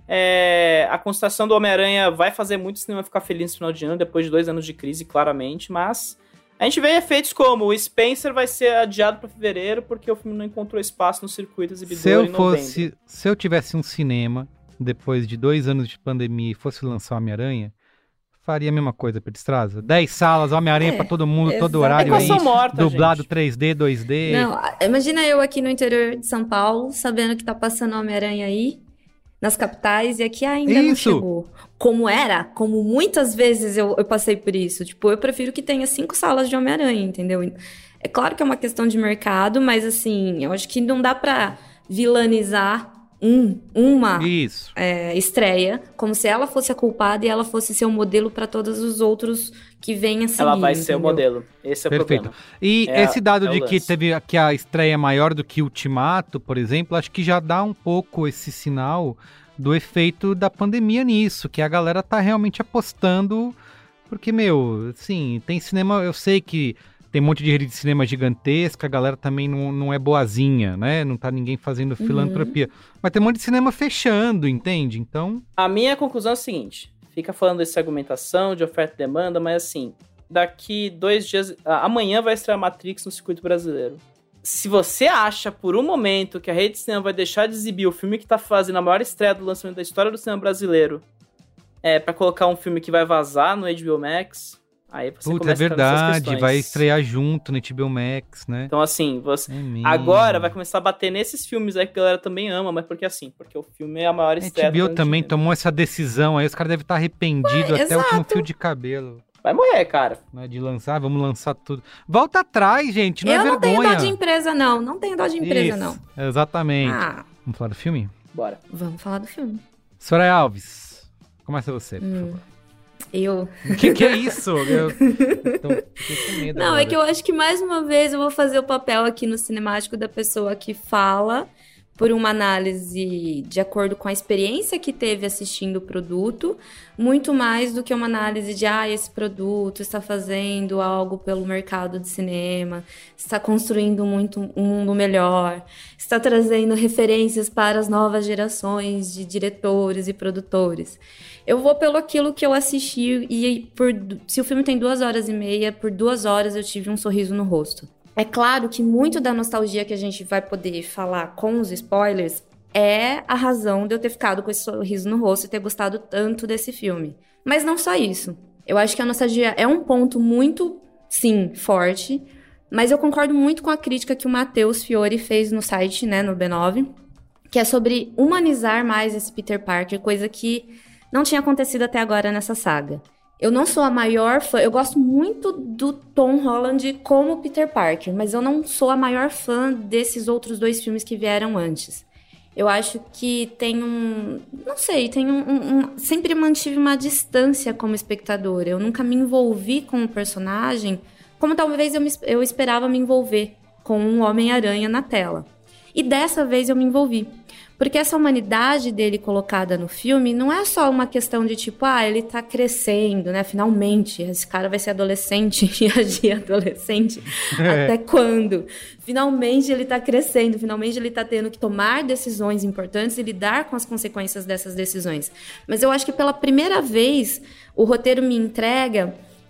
[SPEAKER 7] é a concentração do Homem-Aranha vai fazer muito cinema ficar feliz no final de ano, depois de dois anos de crise, claramente, mas... A gente vê efeitos como o Spencer vai ser adiado para fevereiro porque o filme não encontrou espaço no circuito exibidor
[SPEAKER 5] se eu
[SPEAKER 7] em novembro.
[SPEAKER 5] fosse, se eu tivesse um cinema, depois de dois anos de pandemia, e fosse lançar Homem-Aranha, faria a mesma coisa, Pedro Estraza. dez salas, Homem-Aranha
[SPEAKER 6] É,
[SPEAKER 5] pra todo mundo, todo
[SPEAKER 6] exato.
[SPEAKER 5] horário
[SPEAKER 7] É
[SPEAKER 5] aí,
[SPEAKER 7] equação morta,
[SPEAKER 5] dublado
[SPEAKER 7] gente.
[SPEAKER 5] três D, dois D.
[SPEAKER 6] Não, imagina eu aqui no interior de São Paulo, sabendo que tá passando Homem-Aranha aí, nas capitais, e aqui ainda não
[SPEAKER 5] Isso.
[SPEAKER 6] chegou. Como era, como muitas vezes eu, eu passei por isso. Tipo, eu prefiro que tenha cinco salas de Homem-Aranha, entendeu? É claro que é uma questão de mercado, mas assim, eu acho que não dá pra vilanizar um, uma
[SPEAKER 5] Isso.
[SPEAKER 6] é, estreia, como se ela fosse a culpada e ela fosse ser o modelo pra todos os outros que venham a seguir.
[SPEAKER 7] Ela vai ser o
[SPEAKER 6] entendeu?
[SPEAKER 7] modelo. Esse é o
[SPEAKER 5] Perfeito.
[SPEAKER 7] problema.
[SPEAKER 5] E
[SPEAKER 7] É,
[SPEAKER 5] esse dado
[SPEAKER 7] é o
[SPEAKER 5] de que
[SPEAKER 7] lance.
[SPEAKER 5] teve que a estreia é maior do que Ultimato, por exemplo, acho que já dá um pouco esse sinal do efeito da pandemia nisso, que a galera tá realmente apostando, porque, meu, assim, tem cinema, eu sei que tem um monte de rede de cinema gigantesca, a galera também não, não é boazinha, né? Não tá ninguém fazendo filantropia. Mas tem um monte de cinema fechando, entende? Então...
[SPEAKER 7] A minha conclusão é a seguinte, fica falando dessa argumentação de oferta e demanda, mas assim, daqui dois dias, amanhã vai estrear Matrix no circuito brasileiro. Se você acha por um momento que a rede de cinema vai deixar de exibir o filme que tá fazendo a maior estreia do lançamento da história do cinema brasileiro é pra colocar um filme que vai vazar no H B O Max, aí você
[SPEAKER 5] Putz,
[SPEAKER 7] começa
[SPEAKER 5] é
[SPEAKER 7] a ficar nessas
[SPEAKER 5] verdade,
[SPEAKER 7] questões.
[SPEAKER 5] vai estrear junto no H B O Max, né?
[SPEAKER 7] Então assim, você...
[SPEAKER 5] É mesmo.
[SPEAKER 7] agora vai começar a bater nesses filmes aí que a galera também ama, mas porque assim, porque o filme é a maior
[SPEAKER 5] A
[SPEAKER 7] estreia
[SPEAKER 5] H B O
[SPEAKER 7] do
[SPEAKER 5] também
[SPEAKER 7] ano.
[SPEAKER 5] tomou essa decisão aí, os caras devem estar arrependidos
[SPEAKER 6] Ué,
[SPEAKER 5] até o último
[SPEAKER 6] exato.
[SPEAKER 5] fio de cabelo.
[SPEAKER 7] Vai morrer, cara.
[SPEAKER 5] Né, de lançar, vamos lançar tudo. Volta atrás, gente, não
[SPEAKER 6] eu
[SPEAKER 5] é
[SPEAKER 6] não
[SPEAKER 5] vergonha.
[SPEAKER 6] tenho dó de empresa, não. Não tenho dó de empresa,
[SPEAKER 5] Isso,
[SPEAKER 6] não.
[SPEAKER 5] exatamente.
[SPEAKER 6] Ah,
[SPEAKER 5] Vamos falar do filme?
[SPEAKER 7] Bora.
[SPEAKER 6] vamos falar do filme.
[SPEAKER 5] Soraya Alves, começa você, por
[SPEAKER 6] Hum.
[SPEAKER 5] favor.
[SPEAKER 6] Eu...
[SPEAKER 5] O que, que é isso? Eu tô, fiquei com medo
[SPEAKER 6] Não,
[SPEAKER 5] agora.
[SPEAKER 6] é que eu acho que mais uma vez eu vou fazer o papel aqui no cinemático da pessoa que fala por uma análise de acordo com a experiência que teve assistindo o produto, muito mais do que uma análise de, ah, esse produto está fazendo algo pelo mercado de cinema, está construindo muito um mundo melhor, está trazendo referências para as novas gerações de diretores e produtores. Eu vou pelo aquilo que eu assisti e por, se o filme tem duas horas e meia, por duas horas eu tive um sorriso no rosto. É claro que muito da nostalgia que a gente vai poder falar com os spoilers é a razão de eu ter ficado com esse sorriso no rosto e ter gostado tanto desse filme. Mas não só isso. Eu acho que a nostalgia é um ponto muito, sim, forte, mas eu concordo muito com a crítica que o Matheus Fiore fez no site, né, no B nove, que é sobre humanizar mais esse Peter Parker, coisa que não tinha acontecido até agora nessa saga. Eu não sou a maior fã, eu gosto muito do Tom Holland como Peter Parker, mas eu não sou a maior fã desses outros dois filmes que vieram antes. Eu acho que tem um... não sei, tem um... um, um sempre mantive uma distância como espectadora. Eu nunca me envolvi com o personagem como talvez eu, me, eu esperava me envolver com um Homem-Aranha na tela. E dessa vez eu me envolvi. Porque essa humanidade dele colocada no filme não é só uma questão de tipo, ah, ele tá crescendo, né? Finalmente, esse cara vai ser adolescente e agir adolescente.
[SPEAKER 5] É.
[SPEAKER 6] Até quando? Finalmente ele tá crescendo, finalmente ele tá tendo que tomar decisões importantes e lidar com as consequências dessas decisões. Mas eu acho que pela primeira vez o roteiro me entrega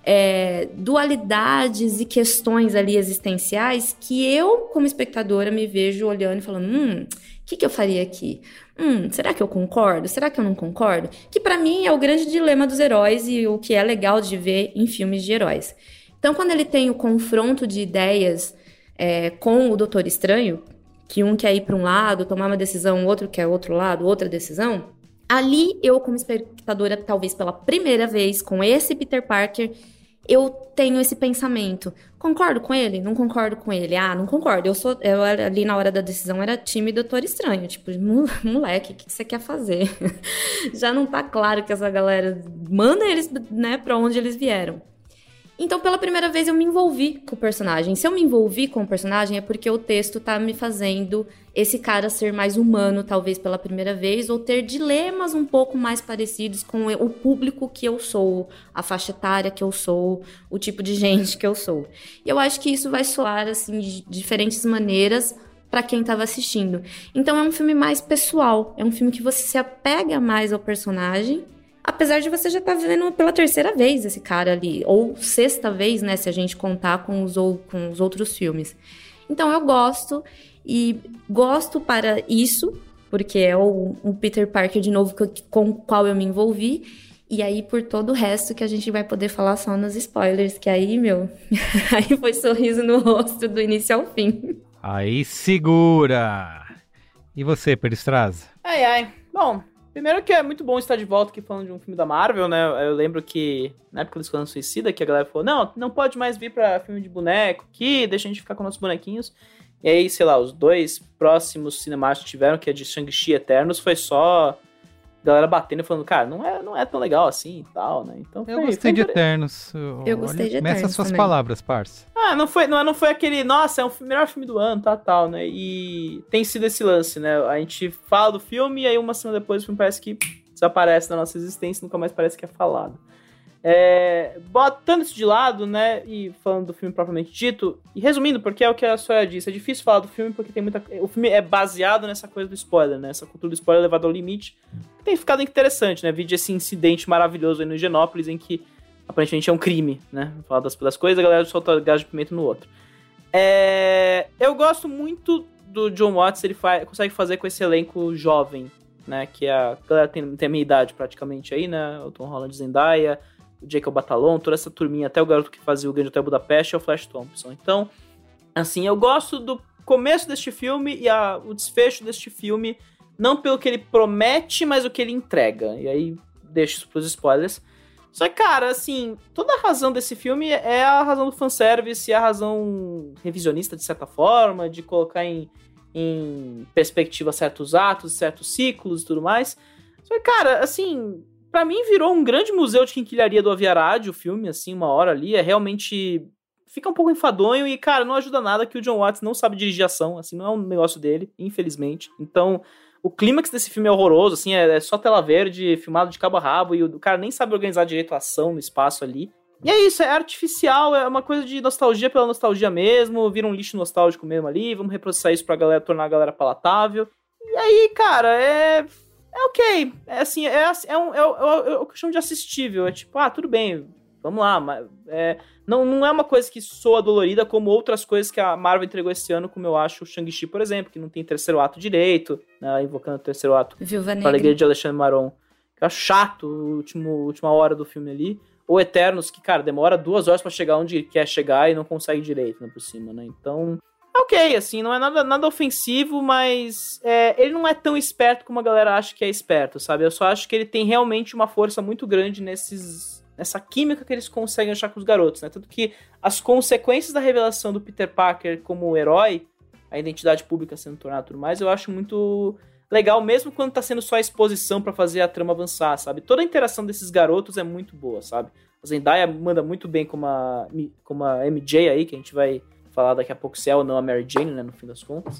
[SPEAKER 6] é, dualidades e questões ali existenciais que eu, como espectadora, me vejo olhando e falando, hum... o que, que eu faria aqui? Hum, será que eu concordo? Será que eu não concordo? Que pra mim é o grande dilema dos heróis e o que é legal de ver em filmes de heróis. Então, quando ele tem o confronto de ideias é, com o Doutor Estranho, que um quer ir pra um lado, tomar uma decisão, o outro quer outro lado, outra decisão, ali eu, como espectadora, talvez pela primeira vez, com esse Peter Parker, eu tenho esse pensamento. Concordo com ele? Não concordo com ele? Ah, não concordo. Eu sou, eu ali na hora da decisão era time Doutor Estranho. Tipo, moleque, o que você quer fazer? Já não tá claro que essa galera manda eles, né, pra onde eles vieram. Então, pela primeira vez, eu me envolvi com o personagem. Se eu me envolvi com o personagem, é porque o texto tá me fazendo esse cara ser mais humano, talvez pela primeira vez, ou ter dilemas um pouco mais parecidos com o público que eu sou, a faixa etária que eu sou, o tipo de gente que eu sou. E eu acho que isso vai soar, assim, de diferentes maneiras para quem estava assistindo. Então, é um filme mais pessoal. É um filme que você se apega mais ao personagem, apesar de você já estar vendo pela terceira vez esse cara ali, ou sexta vez, né, se a gente contar com os, ou, com os outros filmes. Então eu gosto, e gosto para isso, porque é o, o Peter Parker de novo com o qual eu me envolvi, e aí por todo o resto que a gente vai poder falar só nos spoilers, que aí, meu, aí foi sorriso no rosto do início ao fim.
[SPEAKER 5] Aí segura! E você, Peristraza?
[SPEAKER 7] Ai, ai, bom... Primeiro que é muito bom estar de volta aqui falando de um filme da Marvel, né? Eu lembro que na época do Esquadrão Suicida, que a galera falou, não, não pode mais vir pra filme de boneco aqui, deixa a gente ficar com nossos bonequinhos. E aí, sei lá, os dois próximos cinemáticos tiveram, que é de Shang-Chi Eternos, foi só galera batendo e falando, cara, não é, não é tão legal assim e tal, né? Então,
[SPEAKER 5] eu
[SPEAKER 7] foi,
[SPEAKER 5] gostei
[SPEAKER 7] foi
[SPEAKER 5] de
[SPEAKER 7] inter...
[SPEAKER 5] Eternos.
[SPEAKER 6] Eu, eu gostei de Eternos.
[SPEAKER 5] Meça suas
[SPEAKER 6] também.
[SPEAKER 5] palavras, parça.
[SPEAKER 7] Ah, não foi, não, não foi aquele, nossa, é o melhor filme do ano, tal, tal, né? E tem sido esse lance, né? A gente fala do filme e aí uma semana depois o filme parece que desaparece da nossa existência, nunca mais parece que é falado. É, botando isso de lado, né, e falando do filme propriamente dito, e resumindo, porque é o que a senhora disse, é difícil falar do filme porque tem muita... O filme é baseado nessa coisa do spoiler, né, essa cultura do spoiler levada ao limite, tem ficado interessante, né, vídeo esse incidente maravilhoso aí no Higienópolis, em que aparentemente é um crime, né, falar das, das coisas, a galera solta gás de pimenta no outro. É, eu gosto muito do John Watts, ele faz, consegue fazer com esse elenco jovem, né, que a galera tem, tem a minha idade praticamente aí, né, o Tom Holland, Zendaya, o Jacob Batalon, toda essa turminha, até o garoto que fazia o Grande Hotel Budapeste é o Flash Thompson. Então, assim, eu gosto do começo deste filme e a, o desfecho deste filme, não pelo que ele promete, mas o que ele entrega. E aí, deixo isso pros spoilers. Só que, cara, assim, toda a razão desse filme é a razão do fanservice, é a razão revisionista, de certa forma, de colocar em, em perspectiva certos atos, certos ciclos e tudo mais. Só que, cara, assim... Pra mim, virou um grande museu de quinquilharia do Aviarad, o filme, assim, uma hora ali. É realmente... Fica um pouco enfadonho e, cara, não ajuda nada que o John Watts não sabe dirigir ação, assim, não é um negócio dele, infelizmente. Então, o clímax desse filme é horroroso, assim, é, é só tela verde, filmado de cabo a rabo, e o, o cara nem sabe organizar direito a ação no espaço ali. E é isso, é artificial, é uma coisa de nostalgia pela nostalgia mesmo, vira um lixo nostálgico mesmo ali, vamos reprocessar isso pra galera, tornar a galera palatável. E aí, cara, é... É ok, é assim, é, é, um, é, é, é o que eu chamo de assistível, é tipo, ah, tudo bem, vamos lá, mas é, não, não é uma coisa que soa dolorida como outras coisas que a Marvel entregou esse ano, como eu acho o Shang-Chi, por exemplo, que não tem terceiro ato direito, né, invocando o terceiro ato
[SPEAKER 6] Viúva
[SPEAKER 7] para a alegria de Alexandre Maron, que eu acho chato, a última, última hora do filme ali, ou Eternos, que, cara, demora duas horas pra chegar onde quer chegar e não consegue direito, né, por cima, né, então... Ok, assim, não é nada, nada ofensivo, mas é, ele não é tão esperto como a galera acha que é esperto, sabe? Eu só acho que ele tem realmente uma força muito grande nesses, nessa química que eles conseguem achar com os garotos, né? Tanto que as consequências da revelação do Peter Parker como herói, a identidade pública sendo tornada e tudo mais, eu acho muito legal, mesmo quando tá sendo só a exposição pra fazer a trama avançar, sabe? Toda a interação desses garotos é muito boa, sabe? A Zendaya manda muito bem como a, como a M J aí, que a gente vai... falar daqui a pouco se é ou não a Mary Jane, né, no fim das contas.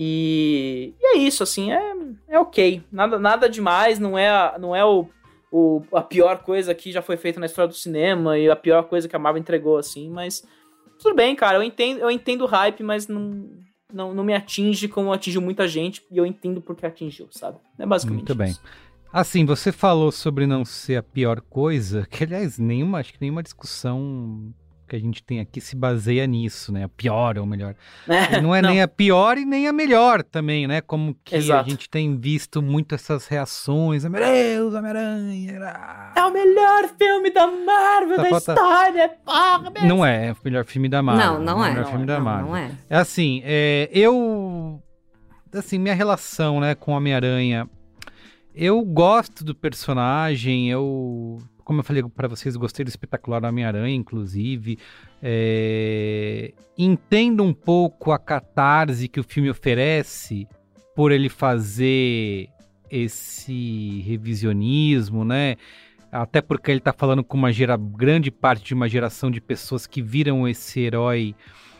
[SPEAKER 7] E, e é isso, assim, é, é ok. Nada, nada demais, não é, a, não é o, o, a pior coisa que já foi feita na história do cinema e a pior coisa que a Marvel entregou, assim, mas tudo bem, cara, eu entendo, eu entendo o hype, mas não, não, não me atinge como atingiu muita gente e eu entendo porque atingiu, sabe? É basicamente
[SPEAKER 5] Muito bem.
[SPEAKER 7] isso.
[SPEAKER 5] Assim, você falou sobre não ser a pior coisa, que aliás, nenhuma, acho que nenhuma discussão... que a gente tem aqui se baseia nisso, né? A pior ou melhor. É, não é não. nem a pior e nem a melhor também, né? Como que Exato. A gente tem visto muito essas reações. Meu Deus, Homem-Aranha.
[SPEAKER 7] É o melhor filme da Marvel, Só da falta... história. Porra,
[SPEAKER 5] não é o melhor filme da Marvel.
[SPEAKER 6] Não, não é.
[SPEAKER 5] O melhor
[SPEAKER 6] não
[SPEAKER 5] filme
[SPEAKER 6] é,
[SPEAKER 5] da
[SPEAKER 6] não,
[SPEAKER 5] Marvel.
[SPEAKER 6] Não é.
[SPEAKER 5] É assim, é, eu... Assim, minha relação, né, com o Homem-Aranha... Eu gosto do personagem, eu... Como eu falei para vocês, gostei do espetacular Homem-Aranha, inclusive. É... Entendo um pouco a catarse que o filme oferece por ele fazer esse revisionismo, né? até porque ele tá falando com uma gera, grande parte de uma geração de pessoas que viram esse herói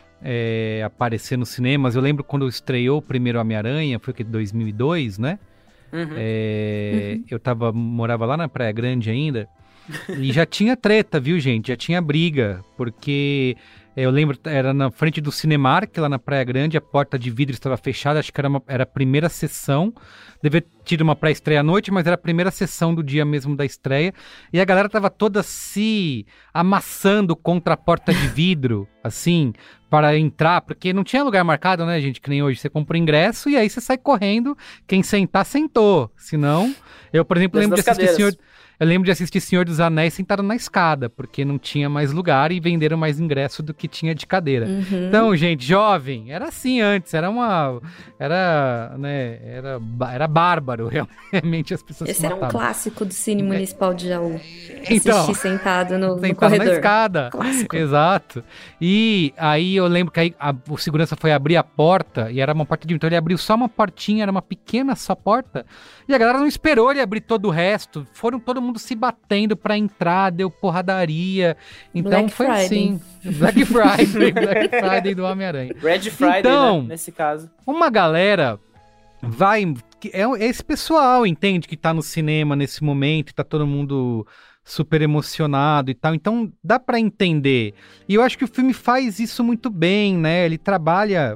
[SPEAKER 5] é, aparecer nos cinemas. Eu lembro quando estreou o primeiro Homem-Aranha, foi que dois mil e dois, né? Uhum. É, uhum. Eu tava, morava lá na Praia Grande ainda, e já tinha treta, viu, gente? Já tinha briga, porque... Eu lembro, era na frente do Cinemark, lá na Praia Grande, a porta de vidro estava fechada, acho que era, uma, era a primeira sessão, devia ter tido uma pré-estreia à noite, mas era a primeira sessão do dia mesmo da estreia, e a galera tava toda se amassando contra a porta de vidro, assim, para entrar, porque não tinha lugar marcado, né, gente, que nem hoje, você compra o ingresso e aí você sai correndo, quem sentar, sentou, senão, eu, por exemplo, lembro de assistir Senhor... Eu lembro de assistir Senhor dos Anéis sentado na escada, porque não tinha mais lugar e venderam mais ingresso do que tinha de cadeira. Uhum. Então, gente, jovem, era assim antes, era uma... Era, né, era, era bárbaro, realmente, as pessoas
[SPEAKER 6] Esse
[SPEAKER 5] se
[SPEAKER 6] era um clássico do Cine Municipal de Jaú.
[SPEAKER 5] Então,
[SPEAKER 6] assistir sentado no,
[SPEAKER 5] sentado
[SPEAKER 6] no corredor.
[SPEAKER 5] na escada.
[SPEAKER 6] Clássico.
[SPEAKER 5] Exato. E aí eu lembro que aí a, o segurança foi abrir a porta, e era uma porta de... Então ele abriu só uma portinha, era uma pequena só porta, e a galera não esperou ele abrir todo o resto, foram todo mundo se batendo pra entrar, deu porradaria. Então
[SPEAKER 6] Black
[SPEAKER 5] foi
[SPEAKER 6] Friday.
[SPEAKER 5] assim. Black Friday, Black Friday do Homem-Aranha.
[SPEAKER 7] Red Friday,
[SPEAKER 5] então,
[SPEAKER 7] né, nesse caso.
[SPEAKER 5] Uma galera vai... É esse pessoal, entende, que tá no cinema nesse momento, tá todo mundo super emocionado e tal. Então dá pra entender. E eu acho que o filme faz isso muito bem, né? Ele trabalha...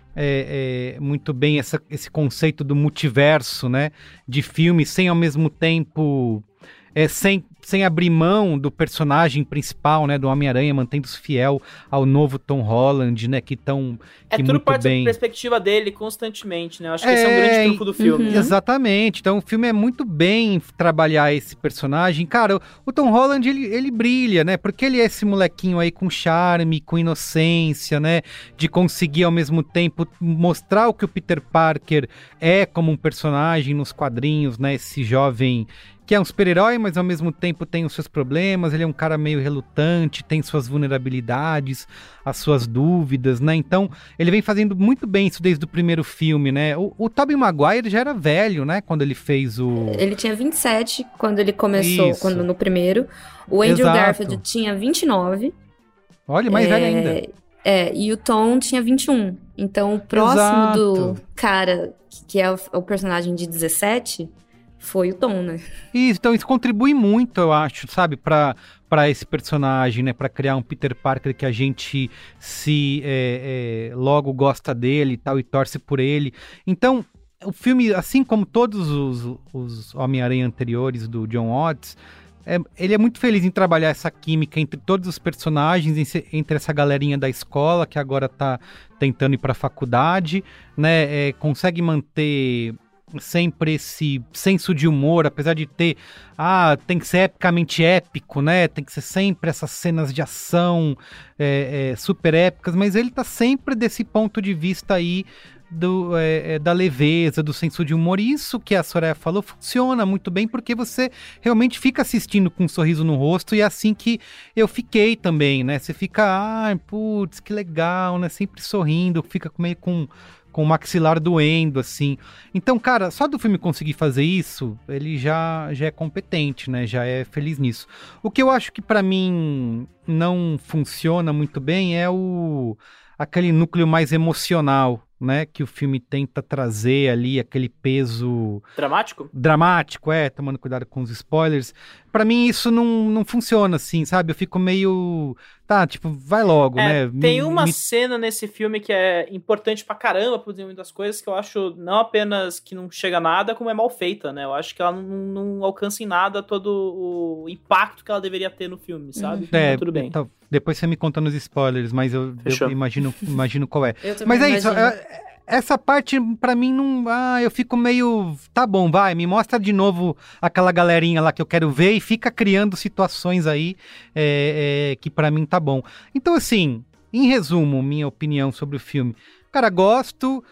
[SPEAKER 5] É, é, muito bem essa, esse conceito do multiverso, né, de filme, sem ao mesmo tempo é, sem, sem abrir mão do personagem principal, né, do Homem-Aranha, mantendo-se fiel ao novo Tom Holland, né, que tão
[SPEAKER 7] é
[SPEAKER 5] que
[SPEAKER 7] tudo
[SPEAKER 5] muito
[SPEAKER 7] parte
[SPEAKER 5] bem...
[SPEAKER 7] da perspectiva dele constantemente, né, eu acho que é, esse é um grande trunfo do filme.
[SPEAKER 5] Uhum. Exatamente, então o filme é muito bem trabalhar esse personagem, cara, o, o Tom Holland, ele, ele brilha, né, porque ele é esse molequinho aí com charme, com inocência, né, de conseguir ao mesmo tempo mostrar o que o Peter Parker é como um personagem nos quadrinhos, né, esse jovem que é um super-herói, mas ao mesmo tempo tem os seus problemas, ele é um cara meio relutante, tem suas vulnerabilidades, as suas dúvidas, né? Então, ele vem fazendo muito bem isso desde o primeiro filme, né? O, o Tobey Maguire já era velho, né? Quando ele fez o...
[SPEAKER 6] Ele tinha vinte e sete quando ele começou,
[SPEAKER 5] Isso.
[SPEAKER 6] quando no primeiro. O Andrew
[SPEAKER 5] Exato.
[SPEAKER 6] Garfield tinha vinte e nove.
[SPEAKER 5] Olha, mais
[SPEAKER 6] é...
[SPEAKER 5] velho ainda.
[SPEAKER 6] É, e o Tom tinha vinte e um. Então, o próximo
[SPEAKER 5] Exato.
[SPEAKER 6] do cara, que é o, o personagem de dezessete... foi o Tom, né?
[SPEAKER 5] Isso, então isso contribui muito, eu acho, sabe, pra, pra esse personagem, né, pra criar um Peter Parker que a gente se é, é, logo gosta dele e tal, e torce por ele. Então, o filme, assim como todos os, os Homem-Aranha anteriores do John Watts, é, ele é muito feliz em trabalhar essa química entre todos os personagens, entre essa galerinha da escola, que agora tá tentando ir pra faculdade, né, é, consegue manter... sempre esse senso de humor, apesar de ter, ah, tem que ser epicamente épico, né, tem que ser sempre essas cenas de ação é, é, super épicas, mas ele tá sempre desse ponto de vista aí do, é, da leveza, do senso de humor, e isso que a Soraya falou funciona muito bem, porque você realmente fica assistindo com um sorriso no rosto, e é assim que eu fiquei também, né, você fica, ah, putz, que legal, né, sempre sorrindo, fica meio com com o maxilar doendo, assim. Então, cara, só do filme conseguir fazer isso, ele já, já é competente, né? Já é feliz nisso. O que eu acho que pra mim não funciona muito bem é o aquele núcleo mais emocional, né? Que o filme tenta trazer ali, aquele peso...
[SPEAKER 7] Dramático?
[SPEAKER 5] Dramático, é, tomando cuidado com os spoilers. Pra mim isso não, não funciona assim, sabe? Eu fico meio... Tá, tipo, vai logo,
[SPEAKER 7] é,
[SPEAKER 5] né?
[SPEAKER 7] Tem
[SPEAKER 5] me,
[SPEAKER 7] uma
[SPEAKER 5] me...
[SPEAKER 7] cena nesse filme que é importante pra caramba pro desenvolvimento das coisas, que eu acho não apenas que não chega a nada, como é mal feita, né? Eu acho que ela não, não alcança em nada todo o impacto que ela deveria ter no filme, sabe?
[SPEAKER 5] É,
[SPEAKER 7] então, tudo bem.
[SPEAKER 5] Então, depois você me conta nos spoilers, mas eu, eu imagino, imagino qual é.
[SPEAKER 6] Eu
[SPEAKER 5] mas é
[SPEAKER 6] imagino.
[SPEAKER 5] isso, é, essa parte pra mim não... Ah, eu fico meio... Tá bom, vai, me mostra de novo aquela galerinha lá que eu quero ver e fica criando situações aí é, é, que pra mim tá bom. Então, assim, em resumo, minha opinião sobre o filme. Cara, gosto,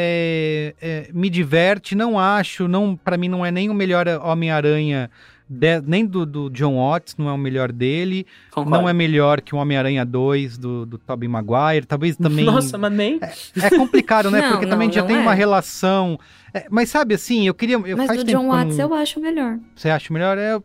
[SPEAKER 5] é, é, me diverte, não acho, não, pra mim não é nem o melhor Homem-Aranha... De, nem do, do John Watts, não é o melhor dele. Concordo. Não é melhor que o Homem-Aranha dois do, do Tobey Maguire. Talvez também...
[SPEAKER 7] Nossa, mas nem...
[SPEAKER 5] É, é complicado, né?
[SPEAKER 6] Não,
[SPEAKER 5] Porque
[SPEAKER 6] não,
[SPEAKER 5] também já
[SPEAKER 6] não
[SPEAKER 5] tem
[SPEAKER 6] é.
[SPEAKER 5] uma relação... É, mas sabe assim, eu queria... Eu
[SPEAKER 6] Mas
[SPEAKER 5] faz
[SPEAKER 6] do
[SPEAKER 5] tempo
[SPEAKER 6] John
[SPEAKER 5] que eu
[SPEAKER 6] Watts
[SPEAKER 5] não...
[SPEAKER 6] eu acho melhor.
[SPEAKER 5] Você acha melhor? É,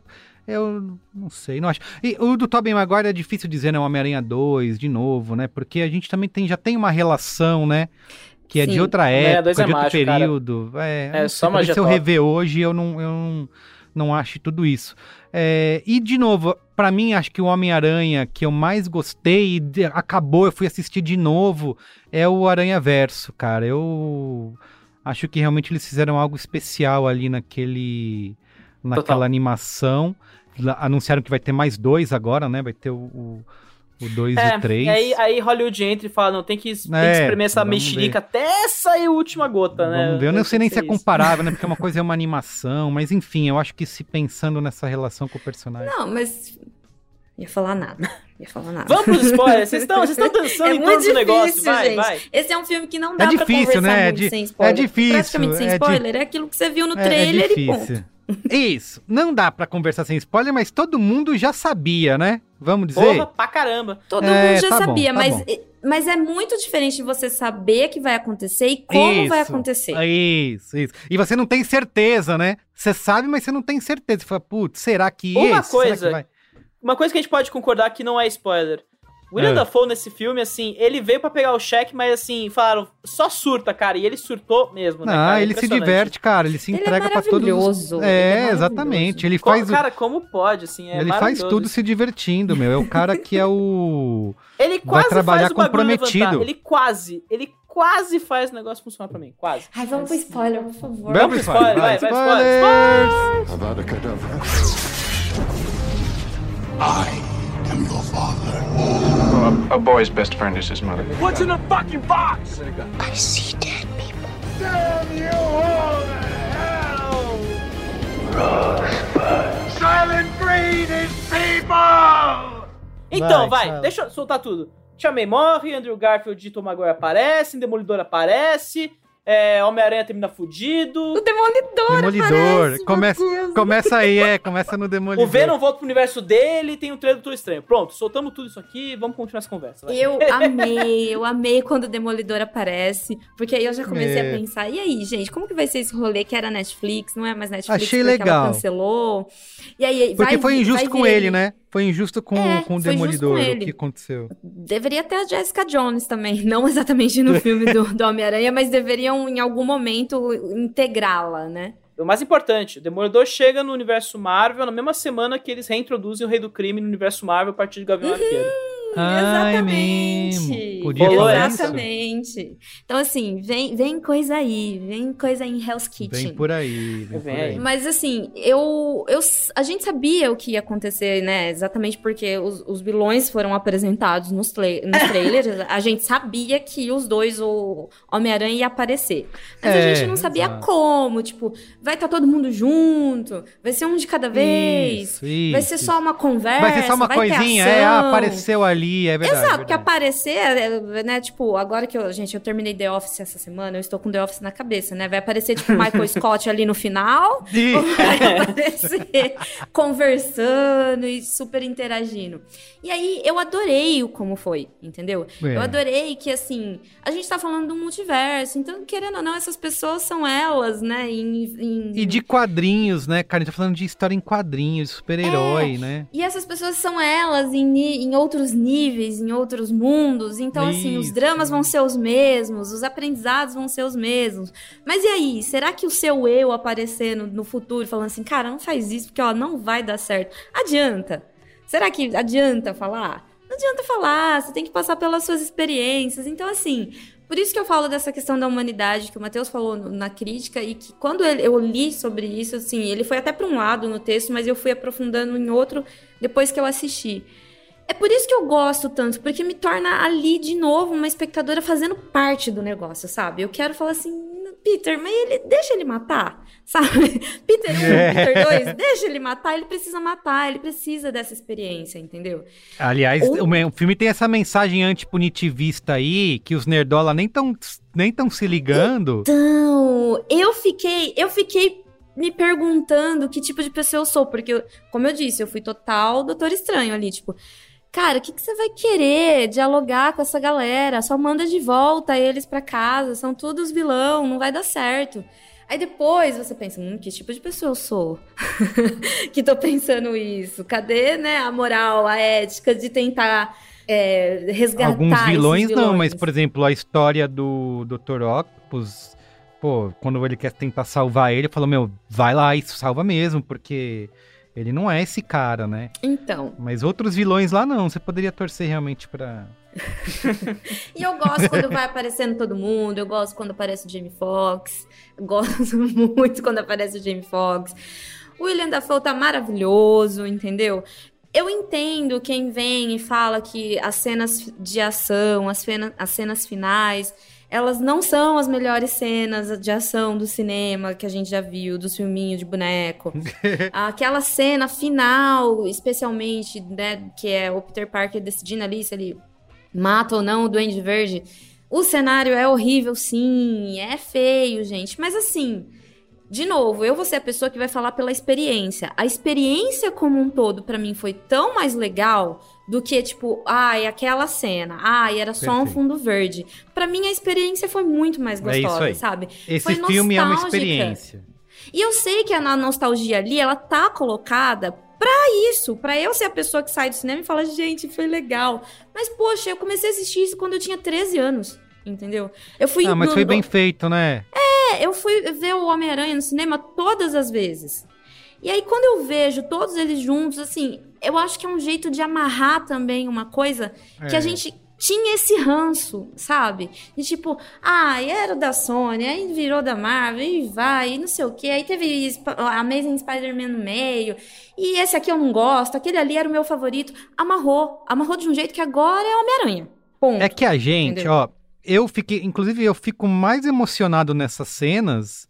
[SPEAKER 5] Eu não sei, não acho. E o do Tobey Maguire é difícil dizer, né? O Homem-Aranha dois, de novo, né? Porque a gente também tem, já tem uma relação, né? Que é Sim. de outra época, de é outro mágico, período. Cara. É,
[SPEAKER 7] é só magia
[SPEAKER 5] Se eu rever hoje, eu não, eu não, não acho tudo isso. É, e, de novo, pra mim, acho que o Homem-Aranha que eu mais gostei, e de, acabou, eu fui assistir de novo, é o Aranha-Verso, cara. Eu acho que realmente eles fizeram algo especial ali naquele, naquela Total. animação. Anunciaram que vai ter mais dois agora, né? Vai ter o... o O dois é, e o três.
[SPEAKER 7] Aí, aí Hollywood entra e fala, não, tem que, tem é, que espremer essa mexerica ver. até sair a última gota, né?
[SPEAKER 5] Vamos ver, eu não sei nem se é comparável, né? Porque uma coisa é uma animação, mas enfim, eu acho que se pensando nessa relação com o personagem...
[SPEAKER 6] Não, mas... Ia falar nada, ia falar nada.
[SPEAKER 7] Vamos pros spoilers, vocês estão dançando é em todos os negócios, vai,
[SPEAKER 6] gente.
[SPEAKER 7] vai.
[SPEAKER 6] Esse é um filme que não dá
[SPEAKER 5] é difícil,
[SPEAKER 6] pra conversar
[SPEAKER 5] né?
[SPEAKER 6] muito
[SPEAKER 5] é di-
[SPEAKER 6] sem spoiler.
[SPEAKER 5] É difícil.
[SPEAKER 6] Praticamente sem
[SPEAKER 5] é
[SPEAKER 6] spoiler,
[SPEAKER 5] di-
[SPEAKER 6] é aquilo que você viu no
[SPEAKER 5] é,
[SPEAKER 6] trailer
[SPEAKER 5] é
[SPEAKER 6] e ponto.
[SPEAKER 5] Isso, não dá pra conversar sem spoiler, mas todo mundo já sabia, né? Vamos dizer?
[SPEAKER 7] Porra, pra caramba.
[SPEAKER 6] Todo
[SPEAKER 5] é,
[SPEAKER 6] mundo já
[SPEAKER 5] tá
[SPEAKER 6] sabia,
[SPEAKER 5] bom, tá
[SPEAKER 6] mas,
[SPEAKER 5] bom.
[SPEAKER 6] mas é muito diferente de você saber que vai acontecer e como
[SPEAKER 5] isso,
[SPEAKER 6] vai acontecer.
[SPEAKER 5] Isso, isso. E você não tem certeza, né? Você sabe, mas você não tem certeza. Você fala, putz, será que
[SPEAKER 7] Uma
[SPEAKER 5] esse?
[SPEAKER 7] coisa,
[SPEAKER 5] será que vai?
[SPEAKER 7] Uma coisa que a gente pode concordar que não é spoiler. William é. Dafoe nesse filme, assim, ele veio pra pegar o cheque, mas assim, falaram, só surta, cara, e ele surtou mesmo, né,
[SPEAKER 5] Ah,
[SPEAKER 7] cara?
[SPEAKER 5] ele se diverte, cara, ele se
[SPEAKER 6] ele
[SPEAKER 5] entrega
[SPEAKER 6] é
[SPEAKER 5] pra todos os...
[SPEAKER 6] É,
[SPEAKER 5] é exatamente, ele
[SPEAKER 7] como,
[SPEAKER 5] faz...
[SPEAKER 7] Cara, como pode, assim, é
[SPEAKER 5] Ele faz tudo se divertindo, meu, é o cara que é o...
[SPEAKER 7] Ele quase
[SPEAKER 5] vai trabalhar
[SPEAKER 7] faz o
[SPEAKER 5] comprometido.
[SPEAKER 7] Levantar. Ele quase, ele quase faz o negócio funcionar pra mim, quase.
[SPEAKER 6] Ai, vamos pro spoiler, por favor.
[SPEAKER 7] Vamos pro spoiler, vai, vai, vai, spoiler.
[SPEAKER 9] Avada Kedavra. I am your father.
[SPEAKER 10] Well, a, a boy's best friend is his mother.
[SPEAKER 11] What's in the fucking box?
[SPEAKER 8] I see dead people.
[SPEAKER 11] Damn you all to hell! Rosebud. Silent Breed is people!
[SPEAKER 7] Então,
[SPEAKER 5] vai,
[SPEAKER 7] vai,
[SPEAKER 5] vai.
[SPEAKER 7] deixa eu soltar tudo. Tia May morre, Andrew Garfield de Tom Maguire aparece, Demolidor aparece, é, Homem-Aranha termina fudido.
[SPEAKER 6] O Demolidor
[SPEAKER 5] Demolidor,
[SPEAKER 6] aparece,
[SPEAKER 5] começa, começa aí, é, começa no Demolidor.
[SPEAKER 7] O Venom volta pro universo dele e tem um trailer do Doutor Estranho. Pronto, soltamos tudo isso aqui, vamos continuar essa conversa. Vai.
[SPEAKER 6] Eu amei, eu amei quando o Demolidor aparece, porque aí eu já comecei é. a pensar, e aí, gente, como que vai ser esse rolê que era Netflix, não é mais Netflix,
[SPEAKER 5] Achei
[SPEAKER 6] porque
[SPEAKER 5] legal.
[SPEAKER 6] ela cancelou. E aí,
[SPEAKER 5] Porque
[SPEAKER 6] vai,
[SPEAKER 5] foi injusto
[SPEAKER 6] vai
[SPEAKER 5] com
[SPEAKER 6] ele,
[SPEAKER 5] ele, né? Foi injusto com,
[SPEAKER 6] é,
[SPEAKER 5] com o
[SPEAKER 6] foi
[SPEAKER 5] Demolidor,
[SPEAKER 6] com
[SPEAKER 5] o
[SPEAKER 6] ele.
[SPEAKER 5] que aconteceu.
[SPEAKER 6] Deveria ter a Jessica Jones também, não exatamente no filme do, do Homem-Aranha, mas deveriam em algum momento integrá-la, né?
[SPEAKER 7] O mais importante, o Demolidor chega no universo Marvel na mesma semana que eles reintroduzem o Rei do Crime no universo Marvel a partir de Gavião
[SPEAKER 6] uhum.
[SPEAKER 7] Arqueiro.
[SPEAKER 5] Ah,
[SPEAKER 6] Exatamente.
[SPEAKER 5] É Podia fazer
[SPEAKER 6] Exatamente. Então, assim, vem, vem coisa aí. Vem coisa em Hell's Kitchen.
[SPEAKER 5] Vem por aí, vem por aí.
[SPEAKER 6] Mas, assim, eu, eu, a gente sabia o que ia acontecer, né? Exatamente porque os, os vilões foram apresentados nos, tra- nos trailers. A gente sabia que os dois, o Homem-Aranha, ia aparecer. Mas
[SPEAKER 5] É,
[SPEAKER 6] a gente não sabia
[SPEAKER 5] exato.
[SPEAKER 6] como. Tipo, vai estar todo mundo junto? Vai ser um de cada vez?
[SPEAKER 5] Isso, isso,
[SPEAKER 6] vai ser só uma conversa?
[SPEAKER 5] Vai ser só uma
[SPEAKER 6] vai ter
[SPEAKER 5] coisinha,
[SPEAKER 6] ação?
[SPEAKER 5] é, ah, apareceu ali, é verdade.
[SPEAKER 6] Exato,
[SPEAKER 5] é
[SPEAKER 6] porque
[SPEAKER 5] verdade.
[SPEAKER 6] aparecer, é, né, tipo, agora que eu, gente, eu terminei The Office essa semana, eu estou com The Office na cabeça, né, vai aparecer, tipo, Michael Scott ali no final,
[SPEAKER 5] Sim.
[SPEAKER 6] ou vai aparecer conversando e super interagindo. E aí, eu adorei o como foi, entendeu?
[SPEAKER 5] É.
[SPEAKER 6] Eu adorei que, assim, a gente tá falando do multiverso, então, querendo ou não, essas pessoas são elas, né, em... em...
[SPEAKER 5] E de quadrinhos, né, cara, a gente tá falando de história em quadrinhos, de super-herói,
[SPEAKER 6] É,
[SPEAKER 5] né?
[SPEAKER 6] E essas pessoas são elas em, ni- em outros níveis, em outros mundos. Então, assim, os
[SPEAKER 5] Isso.
[SPEAKER 6] dramas vão ser os mesmos, os aprendizados vão ser os mesmos. Mas e aí? Será que o seu eu aparecer no, no futuro falando assim, cara, não faz isso porque ó, não vai dar certo? Adianta? Será que adianta falar? Não adianta falar, você tem que passar pelas suas experiências. Então, assim... Por isso que eu falo dessa questão da humanidade, que o Matheus falou no- na crítica, e que quando ele- eu li sobre isso, assim, ele foi até para um lado no texto, mas eu fui aprofundando em outro depois que eu assisti. É por isso que eu gosto tanto, porque me torna ali, de novo, uma espectadora fazendo parte do negócio, sabe? Eu quero falar assim, Peter, mas ele deixa ele matar, sabe? Peter um,
[SPEAKER 5] É.
[SPEAKER 6] Peter dois, deixa ele matar, ele precisa matar, ele precisa dessa experiência, entendeu?
[SPEAKER 5] Aliás,
[SPEAKER 6] Ou-
[SPEAKER 5] o, me- o filme tem essa mensagem antipunitivista aí, que os nerdola nem tão, nem tão se ligando.
[SPEAKER 6] Então, eu fiquei, eu fiquei me perguntando que tipo de pessoa eu sou, porque, eu- como eu disse, eu fui total Doutor Estranho ali, tipo, cara, o que, que você vai querer dialogar com essa galera? Só manda de volta eles pra casa, são todos vilão, não vai dar certo. Aí depois você pensa, hum, que tipo de pessoa eu sou? Que tô pensando isso. Cadê, né, a moral, a ética de tentar é, resgatar
[SPEAKER 5] Alguns vilões,
[SPEAKER 6] esses vilões
[SPEAKER 5] não, mas, por exemplo, a história do doutor Octopus, pô, quando ele quer tentar salvar ele, falou, meu, vai lá e salva mesmo, porque ele não é esse cara, né?
[SPEAKER 6] Então.
[SPEAKER 5] Mas outros vilões lá não, você poderia torcer realmente pra...
[SPEAKER 6] E eu gosto quando vai aparecendo todo mundo, eu gosto quando aparece o Jamie Foxx, eu gosto muito quando aparece o Jamie Foxx. O William Dafoe tá maravilhoso, entendeu? Eu entendo quem vem e fala que as cenas de ação, as, fena, as cenas finais, elas não são as melhores cenas de ação do cinema que a gente já viu, dos filminhos de boneco. Aquela cena final, especialmente, né, que é o Peter Parker decidindo ali se ele mata ou não o Duende Verde. O cenário é horrível, sim, é feio, gente. Mas assim, de novo, eu vou ser a pessoa que vai falar pela experiência. A experiência como um todo, pra mim, foi tão mais legal do que, tipo, ai, aquela cena, ai, era só Perfeito. um fundo verde. Pra mim, a experiência foi muito mais gostosa, é sabe?
[SPEAKER 5] Esse
[SPEAKER 6] foi
[SPEAKER 5] filme é uma experiência.
[SPEAKER 6] E eu sei que a nostalgia ali, ela tá colocada pra isso, pra eu ser a pessoa que sai do cinema e fala, gente, foi legal. Mas, poxa, eu comecei a assistir isso quando eu tinha treze anos, entendeu? Eu fui...
[SPEAKER 5] Ah, mas
[SPEAKER 6] no...
[SPEAKER 5] foi bem feito, né?
[SPEAKER 6] É, eu fui ver o Homem-Aranha no cinema todas as vezes. E aí, quando eu vejo todos eles juntos, assim, eu acho que é um jeito de amarrar também uma coisa que é. a gente tinha esse ranço, sabe? De tipo, ah, era da Sony, aí virou da Marvel, e vai, e não sei o quê. Aí teve a Amazing Spider-Man no meio, e esse aqui eu não gosto, aquele ali era o meu favorito. Amarrou, amarrou de um jeito que agora é Homem-Aranha. Ponto.
[SPEAKER 5] É que a gente, Entendeu? ó, eu fiquei, inclusive eu fico mais emocionado nessas cenas...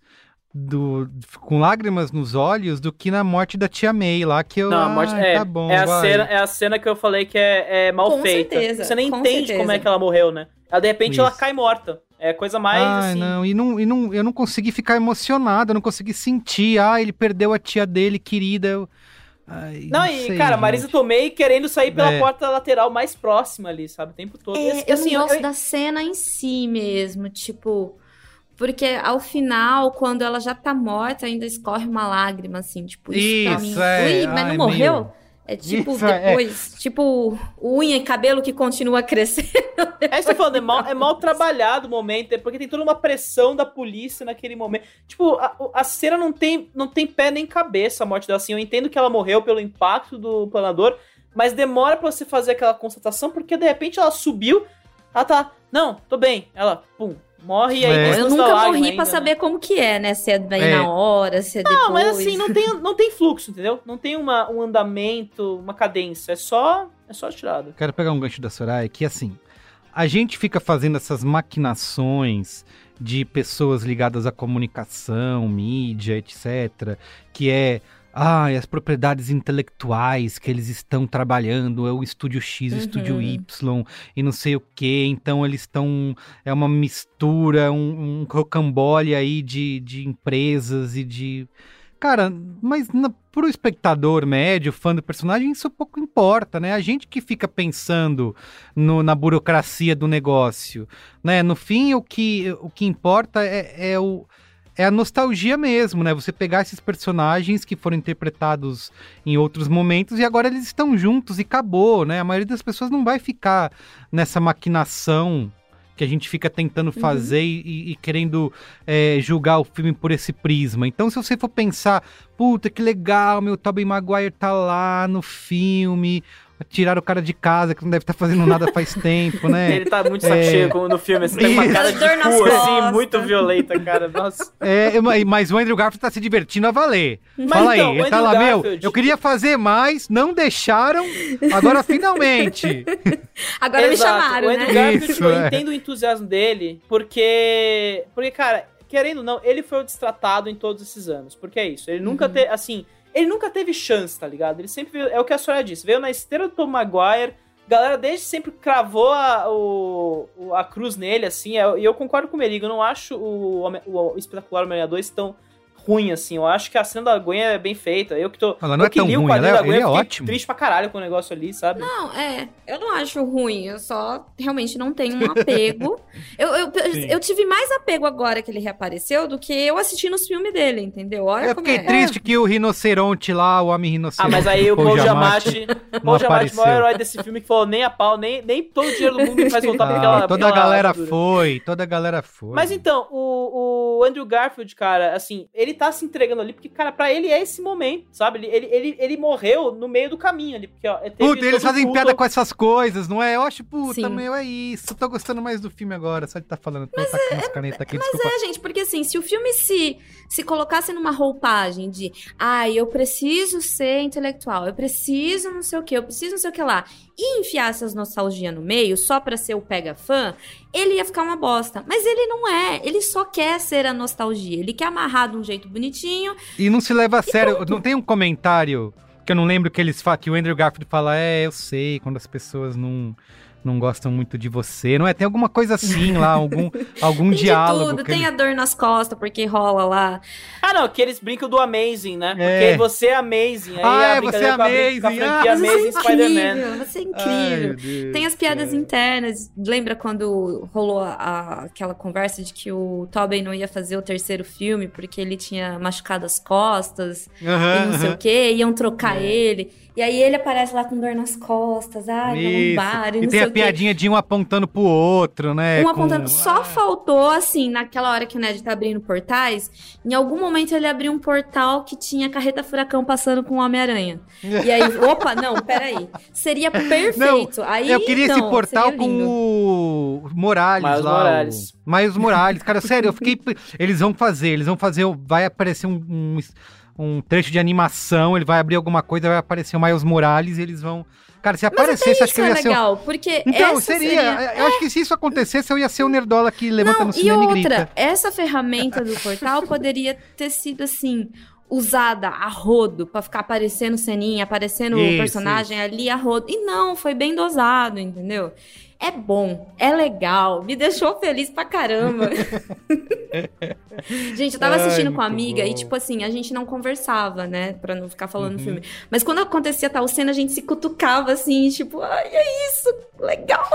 [SPEAKER 5] Do, com lágrimas nos olhos do que na morte da tia May lá, que eu...
[SPEAKER 7] Não, a morte,
[SPEAKER 5] ah,
[SPEAKER 7] é,
[SPEAKER 5] tá bom,
[SPEAKER 7] é, a
[SPEAKER 5] vai.
[SPEAKER 7] cena, é a cena que eu falei que é, é mal
[SPEAKER 6] com
[SPEAKER 7] feita.
[SPEAKER 6] Certeza,
[SPEAKER 7] Você nem
[SPEAKER 6] com
[SPEAKER 7] entende
[SPEAKER 6] certeza.
[SPEAKER 7] como é que ela morreu, né? Ela, de repente,
[SPEAKER 5] Isso.
[SPEAKER 7] ela cai morta. É coisa mais,
[SPEAKER 5] Ai,
[SPEAKER 7] assim...
[SPEAKER 5] não, e não, e não, eu não consegui ficar emocionado, eu não consegui sentir, ah, ele perdeu a tia dele, querida, eu... Ai,
[SPEAKER 7] não,
[SPEAKER 5] não
[SPEAKER 7] e,
[SPEAKER 5] sei,
[SPEAKER 7] cara,
[SPEAKER 5] gente.
[SPEAKER 7] Marisa Tomei querendo sair pela
[SPEAKER 5] É.
[SPEAKER 7] porta lateral mais próxima ali, sabe? O tempo todo.
[SPEAKER 6] É,
[SPEAKER 7] E, assim,
[SPEAKER 6] eu
[SPEAKER 7] assim,
[SPEAKER 6] não gosto
[SPEAKER 7] eu-
[SPEAKER 6] da cena em si mesmo, tipo... Porque ao final, quando ela já tá morta, ainda escorre uma lágrima, assim, tipo, isso, pra
[SPEAKER 5] Isso,
[SPEAKER 6] mim.
[SPEAKER 5] é.
[SPEAKER 6] Ui, mas
[SPEAKER 5] Ai,
[SPEAKER 6] não morreu?
[SPEAKER 5] meu.
[SPEAKER 6] É tipo,
[SPEAKER 5] Isso, é.
[SPEAKER 6] depois, tipo, unha e cabelo que continua crescendo.
[SPEAKER 7] É isso que eu tô falando, é mal, é mal trabalhado o momento, é porque tem toda uma pressão da polícia naquele momento. Tipo, a, a cena não tem, não tem pé nem cabeça, a morte dela, assim. Eu entendo que ela morreu pelo impacto do planador, mas demora pra você fazer aquela constatação, porque de repente ela subiu, ela tá, não, tô bem, ela, pum, morre e aí...
[SPEAKER 5] É.
[SPEAKER 7] desce
[SPEAKER 6] Eu
[SPEAKER 7] da
[SPEAKER 6] nunca
[SPEAKER 7] lágrima
[SPEAKER 6] morri
[SPEAKER 7] ainda,
[SPEAKER 6] pra
[SPEAKER 7] né?
[SPEAKER 6] saber como que é, né? Se é bem
[SPEAKER 5] É.
[SPEAKER 6] na hora, se é depois.
[SPEAKER 7] Não, mas assim, não tem, não tem fluxo, entendeu? Não tem uma, um andamento, uma cadência, é só, é só tirado.
[SPEAKER 5] Quero pegar um gancho da Soraya, que assim, a gente fica fazendo essas maquinações de pessoas ligadas à comunicação, mídia, etcétera, que é, ah, as propriedades intelectuais que eles estão trabalhando, é o estúdio X, o
[SPEAKER 6] Uhum.
[SPEAKER 5] estúdio Y, e não sei o que, então eles estão, é uma mistura, um, um rocambole aí de, de empresas e de... Cara, mas na, pro espectador médio, fã do personagem, isso pouco importa, né? A gente que fica pensando no, na burocracia do negócio, né? No fim, o que, o que importa é, é, o, é a nostalgia mesmo, né? Você pegar esses personagens que foram interpretados em outros momentos e agora eles estão juntos e acabou, né? A maioria das pessoas não vai ficar nessa maquinação que a gente fica tentando fazer uhum. e, e querendo é, julgar o filme por esse prisma. Então, se você for pensar, puta, que legal, meu Tobey Maguire tá lá no filme, tiraram o cara de casa, que não deve estar tá fazendo nada faz tempo, né?
[SPEAKER 7] Ele tá muito saco
[SPEAKER 5] É.
[SPEAKER 7] cheio como no filme, assim, tem uma cara de
[SPEAKER 6] Dor nas
[SPEAKER 7] cu, assim,
[SPEAKER 6] costas.
[SPEAKER 7] muito violenta, cara, nossa.
[SPEAKER 5] É, mas o Andrew Garfield tá se divertindo a valer.
[SPEAKER 7] Mas
[SPEAKER 5] Fala
[SPEAKER 7] então,
[SPEAKER 5] aí,
[SPEAKER 7] o
[SPEAKER 5] ele tá
[SPEAKER 7] Andrew
[SPEAKER 5] lá, meu,
[SPEAKER 7] Garfield-
[SPEAKER 5] eu queria fazer mais, não deixaram, agora finalmente.
[SPEAKER 6] Agora me
[SPEAKER 7] Exato.
[SPEAKER 6] chamaram,
[SPEAKER 7] O Andrew
[SPEAKER 6] né?
[SPEAKER 7] Garfield,
[SPEAKER 5] Isso,
[SPEAKER 7] eu
[SPEAKER 5] é.
[SPEAKER 7] entendo o entusiasmo dele, porque, porque, cara, querendo ou não, ele foi o destratado em todos esses anos, porque é isso, ele nunca
[SPEAKER 6] Uhum.
[SPEAKER 7] teve, assim, ele nunca teve chance, tá ligado? Ele sempre veio, é o que a senhora disse, veio na esteira do Tom Maguire, galera desde sempre cravou a, o, o- a cruz nele, assim, é- e eu concordo com o Merigo, eu não acho o, Home- o, o Espetacular Homem-Aranha dois tão ruim, assim. Eu acho que a cena da Gwen é bem feita. Eu que tô...
[SPEAKER 5] Ela não
[SPEAKER 7] eu
[SPEAKER 5] é
[SPEAKER 7] que
[SPEAKER 5] tão
[SPEAKER 7] li o
[SPEAKER 5] ruim,
[SPEAKER 7] quadrinho
[SPEAKER 5] ela é-
[SPEAKER 7] da Gwen,
[SPEAKER 5] ele é
[SPEAKER 7] eu fiquei
[SPEAKER 5] ótimo.
[SPEAKER 7] triste pra caralho com o negócio ali, sabe?
[SPEAKER 6] Não, é. Eu não acho ruim. Eu só realmente não tenho um apego. eu, eu, eu tive mais apego agora que ele reapareceu do que eu assisti nos filmes dele, entendeu? Olha
[SPEAKER 5] Eu
[SPEAKER 6] como
[SPEAKER 5] fiquei
[SPEAKER 6] é.
[SPEAKER 5] triste que o rinoceronte lá, o homem
[SPEAKER 7] Ah,
[SPEAKER 5] rinoceronte.
[SPEAKER 7] mas aí o Paul Giamatti...
[SPEAKER 5] não
[SPEAKER 7] Paul Giamatti, o
[SPEAKER 5] apareceu.
[SPEAKER 7] maior herói desse filme, que falou nem a pau, nem, nem todo o dinheiro do mundo me faz voltar pra aquela...
[SPEAKER 5] Ah, toda
[SPEAKER 7] aquela
[SPEAKER 5] a galera
[SPEAKER 7] armadura.
[SPEAKER 5] foi, toda a galera foi.
[SPEAKER 7] Mas então, o, o Andrew Garfield, cara, assim, ele tá se entregando ali, porque, cara, pra ele é esse momento, sabe? Ele, ele, ele, ele morreu no meio do caminho ali, porque, ó... teve
[SPEAKER 5] Puta, eles
[SPEAKER 7] todo
[SPEAKER 5] fazem
[SPEAKER 7] culto-
[SPEAKER 5] piada com essas coisas, não é? Eu acho, puta,
[SPEAKER 6] Sim.
[SPEAKER 5] meu, é isso. Tô gostando mais do filme agora, só de estar falando. Tô tacando as canetas aqui,
[SPEAKER 6] Mas
[SPEAKER 5] desculpa.
[SPEAKER 6] é, gente, porque assim, se o filme se, se colocasse numa roupagem de ai, eu preciso ser intelectual, eu preciso não sei o que, eu preciso não sei o que lá, e enfiasse as nostalgia no meio só pra ser o pega-fã, ele ia ficar uma bosta. Mas ele não é, ele só quer ser a nostalgia, ele quer amarrar de um jeito bonitinho.
[SPEAKER 5] E não se leva a sério. Não tem um comentário que eu não lembro que eles falam, que o Andrew Garfield fala, é, eu sei, quando as pessoas não, não gostam muito de você, não é? Tem alguma coisa assim lá, algum, algum
[SPEAKER 6] Tem de
[SPEAKER 5] diálogo.
[SPEAKER 6] tudo,
[SPEAKER 5] que
[SPEAKER 6] tem
[SPEAKER 5] ele-
[SPEAKER 6] a dor nas costas, porque rola lá.
[SPEAKER 7] Ah, não, que eles brincam do Amazing, né?
[SPEAKER 5] É.
[SPEAKER 7] Porque você é Amazing. Aí
[SPEAKER 5] Ah,
[SPEAKER 7] a
[SPEAKER 5] é,
[SPEAKER 7] brincadeira
[SPEAKER 5] você é
[SPEAKER 7] com a brin- com a
[SPEAKER 5] Amazing.
[SPEAKER 7] franquia
[SPEAKER 5] Ah,
[SPEAKER 6] Você é
[SPEAKER 7] Amazing Spider-Man.
[SPEAKER 6] incrível, você é
[SPEAKER 5] Ai,
[SPEAKER 6] incrível.
[SPEAKER 5] meu Deus
[SPEAKER 6] Tem as
[SPEAKER 5] do
[SPEAKER 6] piadas
[SPEAKER 5] céu.
[SPEAKER 6] internas. Lembra quando rolou a- a- aquela conversa de que o Tobey não ia fazer o terceiro filme porque ele tinha machucado as costas
[SPEAKER 5] Aham,
[SPEAKER 6] e não sei
[SPEAKER 5] aham.
[SPEAKER 6] o quê, iam trocar
[SPEAKER 5] É.
[SPEAKER 6] ele. E aí ele aparece lá com dor nas costas, ai,
[SPEAKER 5] Isso.
[SPEAKER 6] lombar, e
[SPEAKER 5] E
[SPEAKER 6] não
[SPEAKER 5] tem
[SPEAKER 6] sei
[SPEAKER 5] a
[SPEAKER 6] o quê.
[SPEAKER 5] piadinha de um apontando pro outro, né?
[SPEAKER 6] Um
[SPEAKER 5] com-
[SPEAKER 6] apontando. Só
[SPEAKER 5] Ah.
[SPEAKER 6] faltou, assim, naquela hora que o Ned tá abrindo portais, em algum momento ele abriu um portal que tinha carreta furacão passando com o Homem-Aranha. E aí, opa, não, peraí. Seria perfeito. aí,
[SPEAKER 5] Eu queria esse
[SPEAKER 6] então,
[SPEAKER 5] portal
[SPEAKER 6] seria
[SPEAKER 5] com
[SPEAKER 6] lindo.
[SPEAKER 5] o Morales
[SPEAKER 7] Miles
[SPEAKER 5] lá.
[SPEAKER 7] Morales.
[SPEAKER 5] O... Miles Morales. Cara, sério, eu fiquei... Eles vão fazer, eles vão fazer... Vai aparecer um, um, um trecho de animação, ele vai abrir alguma coisa, vai aparecer o Miles Morales e eles vão... Cara, se
[SPEAKER 6] Mas
[SPEAKER 5] aparecesse,
[SPEAKER 6] até
[SPEAKER 5] acho que
[SPEAKER 6] isso
[SPEAKER 5] eu
[SPEAKER 6] é
[SPEAKER 5] ia ser...
[SPEAKER 6] legal,
[SPEAKER 5] um...
[SPEAKER 6] porque
[SPEAKER 5] Então,
[SPEAKER 6] essa
[SPEAKER 5] seria.
[SPEAKER 6] seria...
[SPEAKER 5] Eu acho que se isso acontecesse, eu ia ser o nerdola que levanta
[SPEAKER 6] Não,
[SPEAKER 5] no
[SPEAKER 6] e
[SPEAKER 5] cinema e,
[SPEAKER 6] outra,
[SPEAKER 5] grita.
[SPEAKER 6] essa ferramenta do portal poderia ter sido, assim, usada a rodo, pra ficar aparecendo ceninha, aparecendo o
[SPEAKER 5] Isso,
[SPEAKER 6] personagem ali a rodo. E não, foi bem dosado, entendeu? É bom, é legal, me deixou feliz pra caramba. Gente, eu tava
[SPEAKER 5] Ai,
[SPEAKER 6] assistindo com a
[SPEAKER 5] muito
[SPEAKER 6] amiga
[SPEAKER 5] bom.
[SPEAKER 6] e, tipo assim, a gente não conversava, né? Pra não ficar falando no
[SPEAKER 5] Uhum.
[SPEAKER 6] filme. Mas quando acontecia tal cena, a gente se cutucava, assim, tipo, ai, é isso, legal.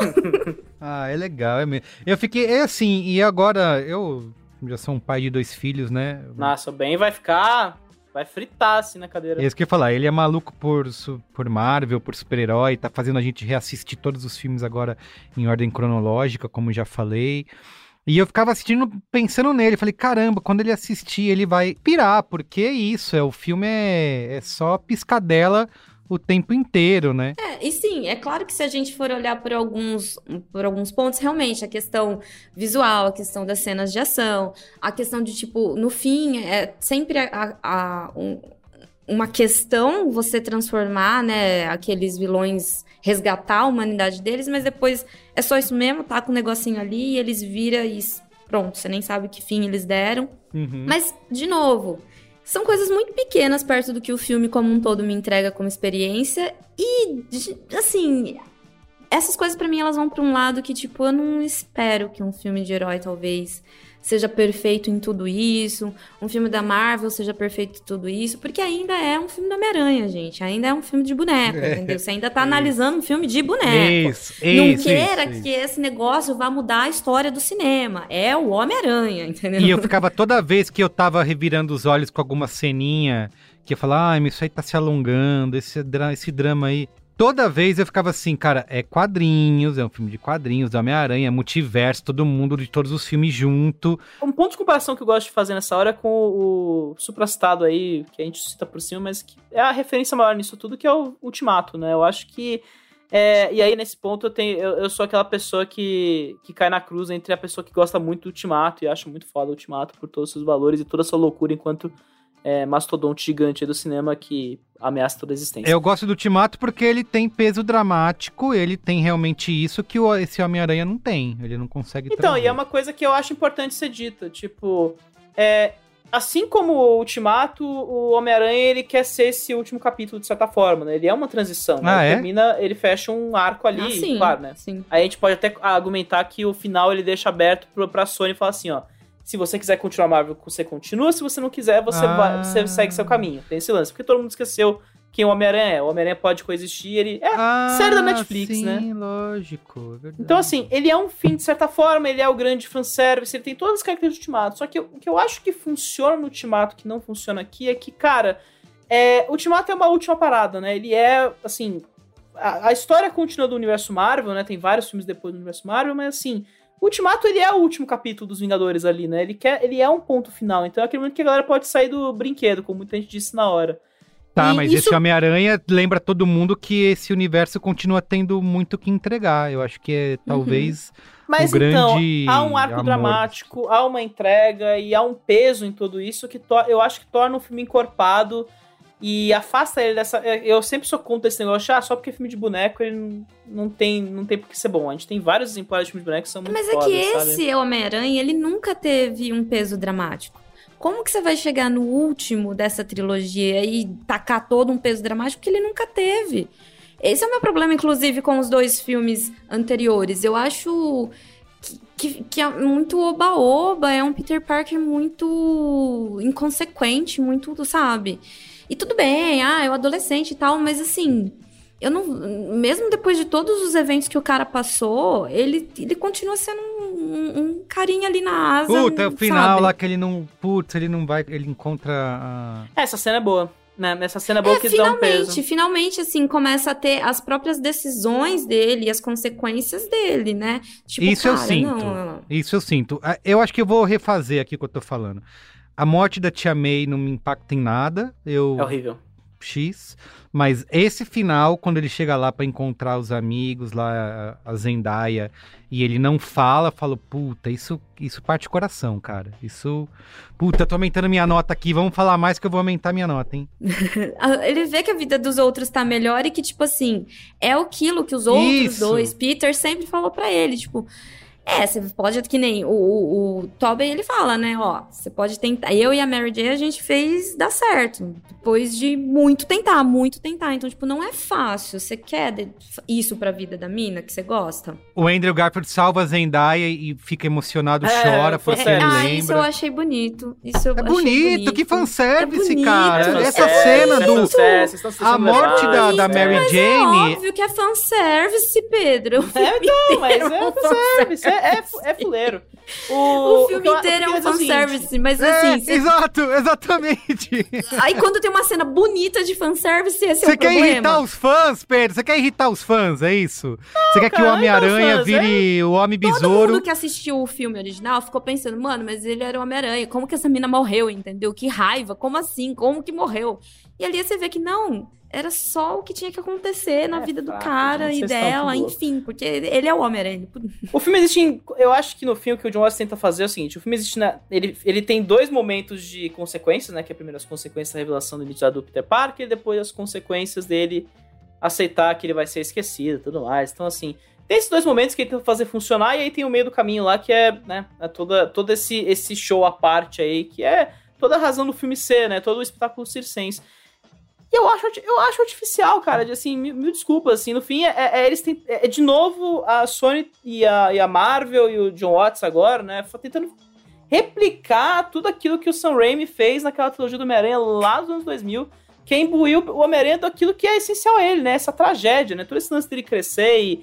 [SPEAKER 5] Ah, é legal, é mesmo. Eu fiquei, é assim, e agora, eu já sou um pai de dois filhos, né?
[SPEAKER 7] Nossa, o Ben vai ficar... Vai fritar, assim, na cadeira.
[SPEAKER 5] É isso que eu ia falar, ele é maluco por, su- por Marvel, por super-herói, tá fazendo a gente reassistir todos os filmes agora em ordem cronológica, como já falei. E eu ficava assistindo, pensando nele, falei, caramba, quando ele assistir, ele vai pirar, porque é isso, é, o filme é, é só piscadela o tempo inteiro, né?
[SPEAKER 6] É, e sim, é claro que se a gente for olhar por alguns, por alguns pontos, realmente, a questão visual, a questão das cenas de ação, a questão de, tipo, no fim, é sempre a, a- um- uma questão você transformar, né, aqueles vilões, resgatar a humanidade deles, mas depois é só isso mesmo, tá com um negocinho ali, e eles viram e pronto, você nem sabe que fim eles deram.
[SPEAKER 5] Uhum.
[SPEAKER 6] Mas, de novo, são coisas muito pequenas perto do que o filme como um todo me entrega como experiência. E, de- assim, essas coisas pra mim, elas vão pra um lado que, tipo, eu não espero que um filme de herói, talvez, seja perfeito em tudo isso. Um filme da Marvel seja perfeito em tudo isso. Porque ainda é um filme do Homem-Aranha, gente. Ainda é um filme de boneco,
[SPEAKER 5] É,
[SPEAKER 6] entendeu? Você ainda tá
[SPEAKER 5] isso.
[SPEAKER 6] analisando um filme de boneco.
[SPEAKER 5] Isso,
[SPEAKER 6] Não
[SPEAKER 5] isso,
[SPEAKER 6] queira
[SPEAKER 5] isso,
[SPEAKER 6] que esse negócio vá mudar a história do cinema. É o Homem-Aranha, entendeu?
[SPEAKER 5] E eu ficava toda vez que eu tava revirando os olhos com alguma ceninha, que eu falava, ai, mas isso aí tá se alongando, esse, dra- esse drama aí. Toda vez eu ficava assim, cara, é quadrinhos, é um filme de quadrinhos, do Homem-Aranha, é multiverso, todo mundo de todos os filmes junto.
[SPEAKER 7] Um ponto de comparação que eu gosto de fazer nessa hora é com o, o supracitado aí, que a gente cita por cima, mas que é a referência maior nisso tudo, que é o Ultimato, né? Eu acho que... É, e aí, nesse ponto, eu, tenho, eu, eu sou aquela pessoa que, que cai na cruz entre a pessoa que gosta muito do Ultimato e acha muito foda o Ultimato por todos os seus valores e toda a sua loucura enquanto é, mastodonte gigante aí do cinema que ameaça toda a existência.
[SPEAKER 5] Eu gosto do Ultimato porque ele tem peso dramático, ele tem realmente isso que o, esse Homem-Aranha não tem, ele não consegue
[SPEAKER 7] Então,
[SPEAKER 5] trazer.
[SPEAKER 7] e é uma coisa que eu acho importante ser dita, tipo, é, assim como o Ultimato, o Homem-Aranha, ele quer ser esse último capítulo, de certa forma, né? Ele é uma transição, né?
[SPEAKER 5] Ah,
[SPEAKER 7] Ele
[SPEAKER 5] é?
[SPEAKER 7] termina, ele fecha um arco ali,
[SPEAKER 6] Ah, sim,
[SPEAKER 7] claro, né?
[SPEAKER 6] sim.
[SPEAKER 7] Aí a gente pode até argumentar que o final ele deixa aberto pro, pra Sony e falar assim, ó, se você quiser continuar a Marvel, você continua. Se você não quiser, você,
[SPEAKER 5] ah.
[SPEAKER 7] vai, você segue seu caminho. Tem esse lance. Porque todo mundo esqueceu quem o Homem-Aranha é. O Homem-Aranha pode coexistir. Ele é
[SPEAKER 5] ah,
[SPEAKER 7] série da Netflix,
[SPEAKER 5] sim,
[SPEAKER 7] né?
[SPEAKER 5] Sim, lógico. É verdade.
[SPEAKER 7] Então, assim, ele é um fim de certa forma. Ele é o grande fanservice. Ele tem todas as características do Ultimato. Só que o que eu acho que funciona no Ultimato, que não funciona aqui, é que, cara... É, Ultimato é uma última parada, né? Ele é, assim... A, a história continua do universo Marvel, né? Tem vários filmes depois do universo Marvel, mas, assim... O Ultimato, ele é o último capítulo dos Vingadores ali, né? Ele, quer, ele é um ponto final. Então é aquele momento que a galera pode sair do brinquedo, como muita gente disse na hora.
[SPEAKER 5] Tá,
[SPEAKER 7] e
[SPEAKER 5] mas
[SPEAKER 7] isso...
[SPEAKER 5] esse Homem-Aranha lembra todo mundo que esse universo continua tendo muito que entregar. Eu acho que é, talvez,
[SPEAKER 7] uhum. Mas
[SPEAKER 5] o grande
[SPEAKER 7] então, há um arco
[SPEAKER 5] amor.
[SPEAKER 7] dramático, há uma entrega e há um peso em tudo isso que to- eu acho que torna o filme encorpado e afasta ele dessa... Eu sempre sou contra esse negócio, ah, só porque é filme de boneco ele não, não, tem, não tem por que ser bom. A gente tem vários exemplares de filme de boneco que são muito
[SPEAKER 6] Mas
[SPEAKER 7] fodas,
[SPEAKER 6] é que
[SPEAKER 7] sabe?
[SPEAKER 6] esse Homem-Aranha, ele nunca teve um peso dramático. Como que você vai chegar no último dessa trilogia e tacar todo um peso dramático que ele nunca teve? Esse é o meu problema, inclusive, com os dois filmes anteriores. Eu acho que, que, que é muito oba-oba, é um Peter Parker muito inconsequente, muito, sabe? E tudo bem, ah, é um adolescente e tal, mas assim... Eu não, mesmo depois de todos os eventos que o cara passou, ele, ele continua sendo um, um, um carinha ali na asa.
[SPEAKER 5] Puta, é o final
[SPEAKER 6] sabe?
[SPEAKER 5] lá que ele não... Putz, ele não vai... Ele encontra a...
[SPEAKER 7] Essa cena é boa, né? Essa cena é boa
[SPEAKER 6] é,
[SPEAKER 7] que dá um peso.
[SPEAKER 6] Finalmente, finalmente, assim, começa a ter as próprias decisões dele, as consequências dele, né? Tipo,
[SPEAKER 5] Isso
[SPEAKER 6] cara,
[SPEAKER 5] eu sinto.
[SPEAKER 6] Não...
[SPEAKER 5] Isso eu sinto. Eu acho que eu vou refazer aqui o que eu tô falando. A morte da Tia May não me impacta em nada. Eu...
[SPEAKER 7] É horrível.
[SPEAKER 5] X, mas esse final, quando ele chega lá pra encontrar os amigos lá, a Zendaya, e ele não fala, eu falo, puta, isso, isso parte o coração, cara. Isso, puta, tô aumentando minha nota aqui, vamos falar mais que eu vou aumentar minha nota, hein?
[SPEAKER 6] Ele vê que a vida dos outros tá melhor e que, tipo assim, é aquilo que os outros
[SPEAKER 5] Isso.
[SPEAKER 6] dois, Peter sempre falou pra ele, tipo... É, você pode, que nem o, o, o Tobey, ele fala, né, ó, você pode tentar, eu e a Mary Jane, a gente fez dar certo, depois de muito tentar, muito tentar, então, tipo, não é fácil, você quer de, isso pra vida da mina, que você gosta?
[SPEAKER 5] O Andrew Garfield salva a Zendaya e fica emocionado,
[SPEAKER 7] É,
[SPEAKER 5] chora, porque
[SPEAKER 7] é,
[SPEAKER 5] ele
[SPEAKER 6] ah,
[SPEAKER 5] lembra.
[SPEAKER 6] isso eu achei bonito, isso eu
[SPEAKER 5] É
[SPEAKER 6] achei
[SPEAKER 5] bonito,
[SPEAKER 6] bonito,
[SPEAKER 5] que fanservice,
[SPEAKER 6] é bonito.
[SPEAKER 5] cara.
[SPEAKER 7] É
[SPEAKER 5] Essa
[SPEAKER 7] fanservice,
[SPEAKER 5] cena
[SPEAKER 7] é
[SPEAKER 5] do...
[SPEAKER 7] fanservice, vocês estão se
[SPEAKER 5] A
[SPEAKER 7] deixando
[SPEAKER 5] morte
[SPEAKER 7] levar,
[SPEAKER 5] da, da
[SPEAKER 7] é.
[SPEAKER 5] Mary
[SPEAKER 6] Mas
[SPEAKER 5] Jane...
[SPEAKER 6] é óbvio que é fanservice, Pedro.
[SPEAKER 7] É, então, mas é fanservice, é, é, é fuleiro. O,
[SPEAKER 6] O filme
[SPEAKER 7] o eu,
[SPEAKER 6] inteiro é um
[SPEAKER 7] o
[SPEAKER 6] fanservice, mas
[SPEAKER 5] É,
[SPEAKER 6] assim... Cê...
[SPEAKER 5] exato, exatamente.
[SPEAKER 6] Aí quando tem uma cena bonita de fanservice, esse é
[SPEAKER 5] Você
[SPEAKER 6] o
[SPEAKER 5] quer
[SPEAKER 6] problema.
[SPEAKER 5] irritar os fãs, Pedro? Você quer irritar os fãs, é isso? Você quer que
[SPEAKER 7] cara,
[SPEAKER 5] o Homem-Aranha
[SPEAKER 7] não, fãs,
[SPEAKER 5] vire o Homem
[SPEAKER 6] Todo
[SPEAKER 5] Besouro?
[SPEAKER 6] mundo que assistiu o filme original ficou pensando, mano, mas ele era o Homem-Aranha, como que essa mina morreu, entendeu? Que raiva, como assim? Como que morreu? E ali você vê que não, era só o que tinha que acontecer na
[SPEAKER 7] É
[SPEAKER 6] vida
[SPEAKER 7] fraco,
[SPEAKER 6] do cara
[SPEAKER 7] gente,
[SPEAKER 6] e
[SPEAKER 7] vocês estão
[SPEAKER 6] dela,
[SPEAKER 7] tudo louco.
[SPEAKER 6] enfim, porque ele é o Homem-Aranha.
[SPEAKER 7] O filme existe em, eu acho que no filme que o John Watts tenta fazer é o seguinte, o filme existe na, ele, ele tem dois momentos de consequências, né, que é primeiro as consequências da revelação do identidade do Peter Parker e depois as consequências dele aceitar que ele vai ser esquecido e tudo mais. Então assim, tem esses dois momentos que ele tenta fazer funcionar e aí tem o meio do caminho lá que é, né, é toda, todo esse, esse show à parte aí, que é toda a razão do filme ser, né, todo o espetáculo circense. E eu acho, eu acho artificial, cara, de, assim, mil, mil desculpas, assim, no fim, é, é, eles têm, é de novo a Sony e a, e a Marvel e o John Watts agora, né, tentando replicar tudo aquilo que o Sam Raimi fez naquela trilogia do Homem-Aranha lá nos anos dois mil, que imbuiu o Homem-Aranha daquilo que é essencial a ele, né, essa tragédia, né, todo esse lance dele crescer e,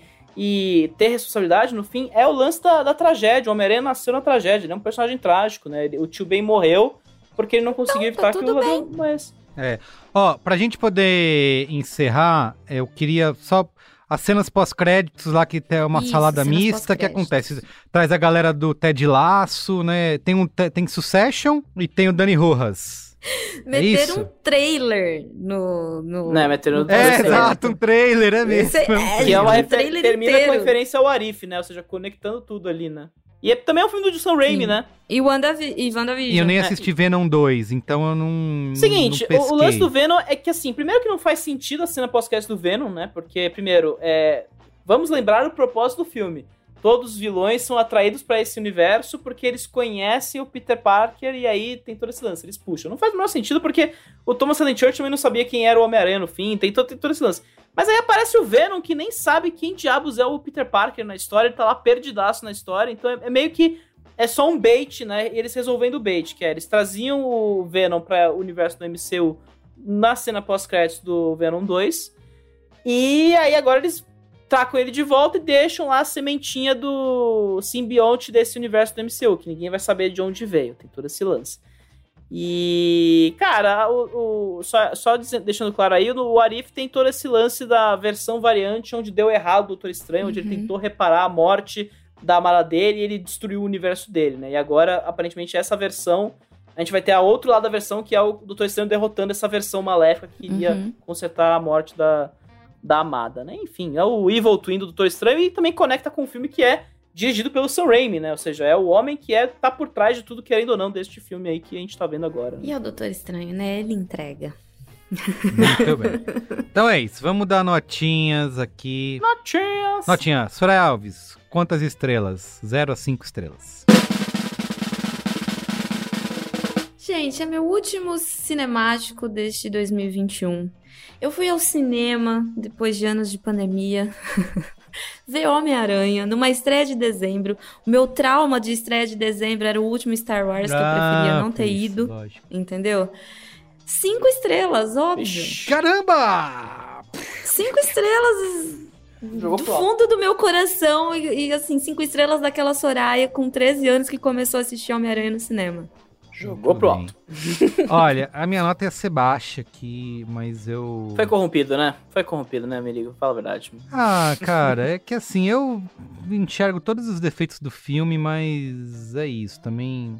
[SPEAKER 7] e ter responsabilidade, no fim, é o lance da, da tragédia, o Homem-Aranha nasceu na tragédia, ele é um personagem trágico, né, o tio Ben morreu porque ele não conseguiu
[SPEAKER 6] Então, tá
[SPEAKER 7] evitar que
[SPEAKER 6] tudo
[SPEAKER 7] o
[SPEAKER 6] bem.
[SPEAKER 7] mas...
[SPEAKER 5] É. Ó, pra gente poder encerrar, eu queria só as cenas pós-créditos lá, que tem uma
[SPEAKER 6] Isso,
[SPEAKER 5] salada
[SPEAKER 6] cenas
[SPEAKER 5] mista, que
[SPEAKER 6] pós-créditos.
[SPEAKER 5] acontece? Traz a galera do Ted Lasso, né? Tem, um, tem Succession e tem o Dani Rojas.
[SPEAKER 6] Meteram
[SPEAKER 5] isso?
[SPEAKER 6] um trailer no... no
[SPEAKER 7] Né, meteram-
[SPEAKER 6] no
[SPEAKER 5] É,
[SPEAKER 6] trailer.
[SPEAKER 5] exato, um trailer, é mesmo.
[SPEAKER 6] Esse- é,
[SPEAKER 7] Que é uma
[SPEAKER 6] um
[SPEAKER 7] refer-
[SPEAKER 6] trailer
[SPEAKER 7] termina
[SPEAKER 6] inteiro.
[SPEAKER 7] com referência ao Arif, né? Ou seja, conectando tudo ali, né? E é, também é um filme do Sam Raimi,
[SPEAKER 6] Sim.
[SPEAKER 7] né?
[SPEAKER 6] E WandaVi- e
[SPEAKER 5] E
[SPEAKER 6] WandaVision.
[SPEAKER 5] eu nem
[SPEAKER 7] É.
[SPEAKER 5] assisti Venom dois, então eu não.
[SPEAKER 7] Seguinte,
[SPEAKER 5] não
[SPEAKER 7] o, o lance
[SPEAKER 5] pesquei.
[SPEAKER 7] do Venom é que, assim, primeiro que não faz sentido a cena pós-crédito do Venom, né? Porque, primeiro, é, vamos lembrar o propósito do filme. Todos os vilões são atraídos pra esse universo porque eles conhecem o Peter Parker e aí tem todo esse lance, eles puxam. Não faz o menor sentido porque o Thomas Haden Church também não sabia quem era o Homem-Aranha no fim, tem todo, tem todo esse lance. Mas aí aparece o Venom que nem sabe quem diabos é o Peter Parker na história, ele tá lá perdidaço na história, então é, é meio que é só um bait, né? E eles resolvendo o bait, que é, eles traziam o Venom para o universo do M C U na cena pós-créditos do Venom dois, e aí agora eles tracam ele de volta e deixam lá a sementinha do simbionte desse universo do M C U, que ninguém vai saber de onde veio, tem todo esse lance. E, cara, o, o, só, só dizendo, deixando claro aí, o What If tem todo esse lance da versão variante onde deu errado o Doutor Estranho, uhum. onde ele tentou reparar a morte da amada dele e ele destruiu o universo dele, né? E agora, aparentemente, essa versão, a gente vai ter a outro lado da versão, que é o Doutor Estranho derrotando essa versão maléfica que iria uhum. consertar a morte da, da amada, né? Enfim, é o Evil Twin do Doutor Estranho e também conecta com um filme que é dirigido pelo Sam Raimi, né? Ou seja, é o homem que é, tá por trás de tudo, querendo ou não, deste filme aí que a gente tá vendo agora.
[SPEAKER 6] E é o Doutor Estranho, né? Ele entrega.
[SPEAKER 5] Muito bem. Então é isso, vamos dar notinhas aqui.
[SPEAKER 7] Notinhas!
[SPEAKER 5] Notinhas. Soraya Alves, quantas estrelas? Zero a cinco estrelas.
[SPEAKER 6] Gente, é meu último cinemático deste dois mil e vinte e um. Eu fui ao cinema, depois de anos de pandemia, ver Homem-Aranha numa estreia de dezembro. O meu trauma de estreia de dezembro era o último Star Wars, ah, que eu preferia não ter isso, ido. Lógico. Entendeu? Cinco estrelas, óbvio.
[SPEAKER 5] Caramba!
[SPEAKER 6] Cinco estrelas
[SPEAKER 7] Jogou
[SPEAKER 6] do
[SPEAKER 7] pro
[SPEAKER 6] fundo do meu coração. E, e, assim, cinco estrelas daquela Soraya com treze anos que começou a assistir Homem-Aranha no cinema.
[SPEAKER 7] Jogou pro alto.
[SPEAKER 5] Olha, a minha nota ia ser baixa aqui, mas eu...
[SPEAKER 7] Foi corrompido, né? Foi corrompido, né, amigo? Fala a verdade.
[SPEAKER 5] Ah, cara, é que assim, eu enxergo todos os defeitos do filme, mas é isso, também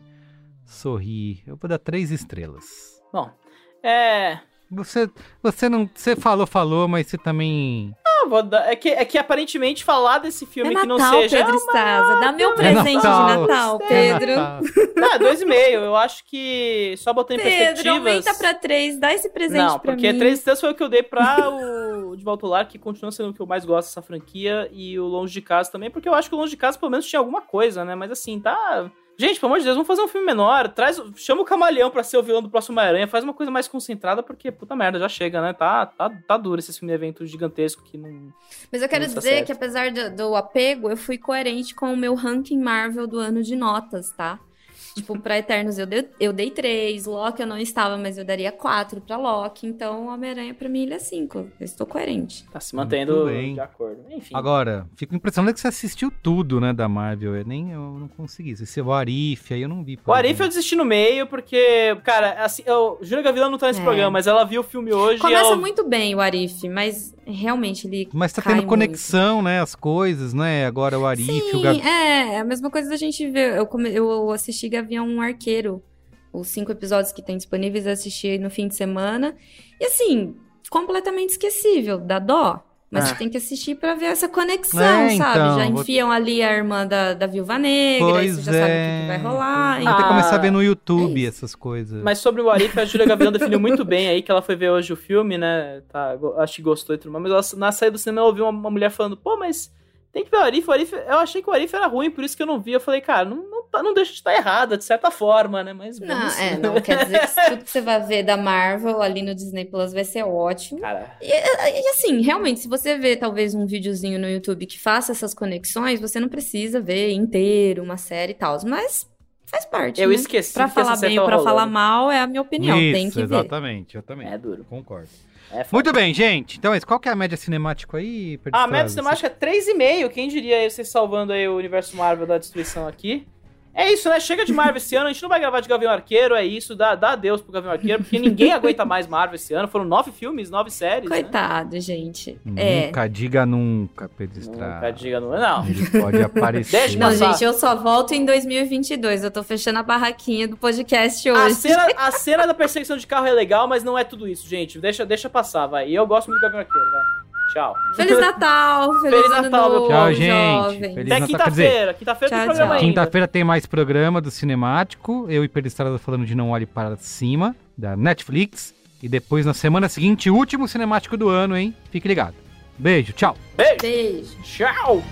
[SPEAKER 5] sorri. Eu vou dar três estrelas.
[SPEAKER 7] Bom, é...
[SPEAKER 5] Você, você não... Você falou, falou, mas você também...
[SPEAKER 7] Ah, vou dar... É que, é que aparentemente falar desse filme
[SPEAKER 6] é
[SPEAKER 7] que
[SPEAKER 6] Natal,
[SPEAKER 7] não seja...
[SPEAKER 6] Pedro Estraza, dá meu presente é Natal. de Natal, Pedro. É Natal.
[SPEAKER 7] Ah, dois e meio. Eu acho que só botando em
[SPEAKER 6] Pedro,
[SPEAKER 7] perspectivas...
[SPEAKER 6] Pedro, aumenta pra três, dá esse presente
[SPEAKER 7] não,
[SPEAKER 6] pra mim.
[SPEAKER 7] Não, porque três estrelas foi o que eu dei pra o De Volta ao Lar, que continua sendo o que eu mais gosto dessa franquia, e o Longe de Casa também, porque eu acho que o Longe de Casa pelo menos tinha alguma coisa, né? Mas assim, tá... Gente, pelo amor de Deus, vamos fazer um filme menor, traz, chama o Camaleão pra ser o vilão do próximo Homem-Aranha, faz uma coisa mais concentrada, porque, puta merda, já chega, né? Tá, tá, tá duro esse filme de evento gigantesco que não...
[SPEAKER 6] Mas eu quero dizer certo. que, apesar do, do apego, eu fui coerente com o meu ranking Marvel do ano de notas, tá? Tipo, pra Eternos eu dei, eu dei três, Loki eu não estava, mas eu daria quatro pra Loki, então Homem-Aranha pra mim ele é cinco. Eu estou coerente.
[SPEAKER 7] Tá se mantendo de acordo. Enfim.
[SPEAKER 5] Agora, fico impressionado que você assistiu tudo, né, da Marvel. Eu nem eu não consegui. Esse What If, aí eu não vi.
[SPEAKER 7] O What If eu desisti no meio, porque, cara, assim, eu, Júlia Gavilã não tá nesse é. programa, mas ela viu o filme hoje.
[SPEAKER 6] Começa
[SPEAKER 7] e ela...
[SPEAKER 6] muito bem o What If, mas realmente ele.
[SPEAKER 5] Mas tá tendo conexão, muito. né? As coisas, né? Agora o What If.
[SPEAKER 6] Sim,
[SPEAKER 5] o Gav...
[SPEAKER 6] é, a mesma coisa da gente ver. Eu, come... eu assisti Gavião Arqueiro. Os cinco episódios que tem disponíveis, eu assisti no fim de semana. E assim, completamente esquecível, dá dó. Mas ah. você tem que assistir pra ver essa conexão, é, sabe?
[SPEAKER 5] Então,
[SPEAKER 6] já enfiam vou... ali a irmã da, da Viúva Negra,
[SPEAKER 5] pois
[SPEAKER 6] aí você já
[SPEAKER 5] é.
[SPEAKER 6] sabe o que, que vai rolar.
[SPEAKER 5] Vou ter que começar a ver no YouTube
[SPEAKER 6] é
[SPEAKER 5] essas coisas.
[SPEAKER 7] Mas sobre o What If, a Júlia Gavilã definiu muito bem aí, que ela foi ver hoje o filme, né? Tá, acho que gostou e tudo mais. Mas ela, na saída do cinema, ela ouviu uma, uma mulher falando, pô, mas... Tem que ver o What If, o What If, eu achei que o What If era ruim, por isso que eu não vi. Eu falei, cara, não, não, não deixa de estar errada, de certa forma, né? Mas
[SPEAKER 6] não, assim, é, não quer dizer que tudo que você vai ver da Marvel ali no Disney Plus vai ser ótimo.
[SPEAKER 7] Cara.
[SPEAKER 6] E, e assim, realmente, se você vê talvez um videozinho no YouTube que faça essas conexões, você não precisa ver inteiro uma série e tal, mas faz parte.
[SPEAKER 7] Eu
[SPEAKER 6] né?
[SPEAKER 7] esqueci.
[SPEAKER 6] Pra falar bem ou pra rolando. falar mal é a minha opinião,
[SPEAKER 5] isso,
[SPEAKER 6] tem que
[SPEAKER 5] exatamente,
[SPEAKER 6] ver.
[SPEAKER 5] Exatamente, eu também.
[SPEAKER 7] É duro.
[SPEAKER 5] Concordo.
[SPEAKER 7] É
[SPEAKER 5] Muito bem, gente. Então, qual que é a média cinemática aí?
[SPEAKER 7] A média cinemática é três e meio. Quem diria aí, vocês salvando aí o universo Marvel da destruição aqui. É isso, né? Chega de Marvel esse ano. A gente não vai gravar de Gavião Arqueiro, é isso. Dá, dá adeus pro Gavião Arqueiro, porque ninguém aguenta mais Marvel esse ano. Foram nove filmes, nove séries,
[SPEAKER 6] Coitado,
[SPEAKER 7] né?
[SPEAKER 6] gente.
[SPEAKER 5] Nunca
[SPEAKER 6] é.
[SPEAKER 5] diga nunca, Pedro Estrada.
[SPEAKER 7] Nunca diga nunca. Não.
[SPEAKER 5] Ele pode aparecer.
[SPEAKER 7] Deixa
[SPEAKER 6] não,
[SPEAKER 7] passar.
[SPEAKER 6] gente, eu só volto em dois mil e vinte e dois. Eu tô fechando a barraquinha do podcast hoje.
[SPEAKER 7] A cena, a cena da perseguição de carro é legal, mas não é tudo isso, gente. Deixa, deixa passar, vai. E eu gosto muito do Gavião Arqueiro, vai. Tchau.
[SPEAKER 6] Feliz Natal. Feliz,
[SPEAKER 7] Feliz
[SPEAKER 6] ano
[SPEAKER 7] Natal,
[SPEAKER 6] novo,
[SPEAKER 7] meu
[SPEAKER 5] Tchau, gente.
[SPEAKER 6] jovens.
[SPEAKER 5] Feliz
[SPEAKER 7] Até
[SPEAKER 5] Natal.
[SPEAKER 7] quinta-feira. Quinta-feira tem programa ainda.
[SPEAKER 5] Quinta-feira tem mais programa do Cinemático. Eu e Pedro Estrada falando de Não Olhe Para Cima, da Netflix. E depois, na semana seguinte, último Cinemático do ano, hein? Fique ligado. Beijo, tchau.
[SPEAKER 7] Beijo.
[SPEAKER 6] Beijo.
[SPEAKER 7] Tchau.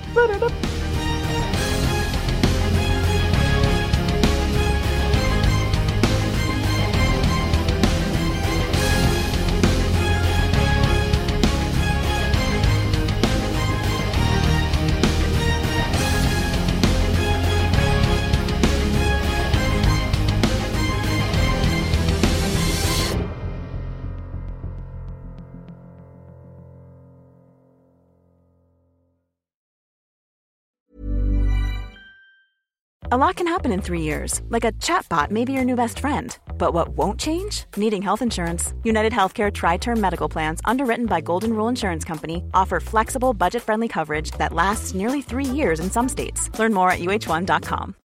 [SPEAKER 12] A lot can happen in three years, like a chatbot may be your new best friend. But what won't change? Needing health insurance. United Healthcare Tri-Term Medical Plans, underwritten by Golden Rule Insurance Company, offer flexible, budget-friendly coverage that lasts nearly three years in some states. Learn more at U H one dot com.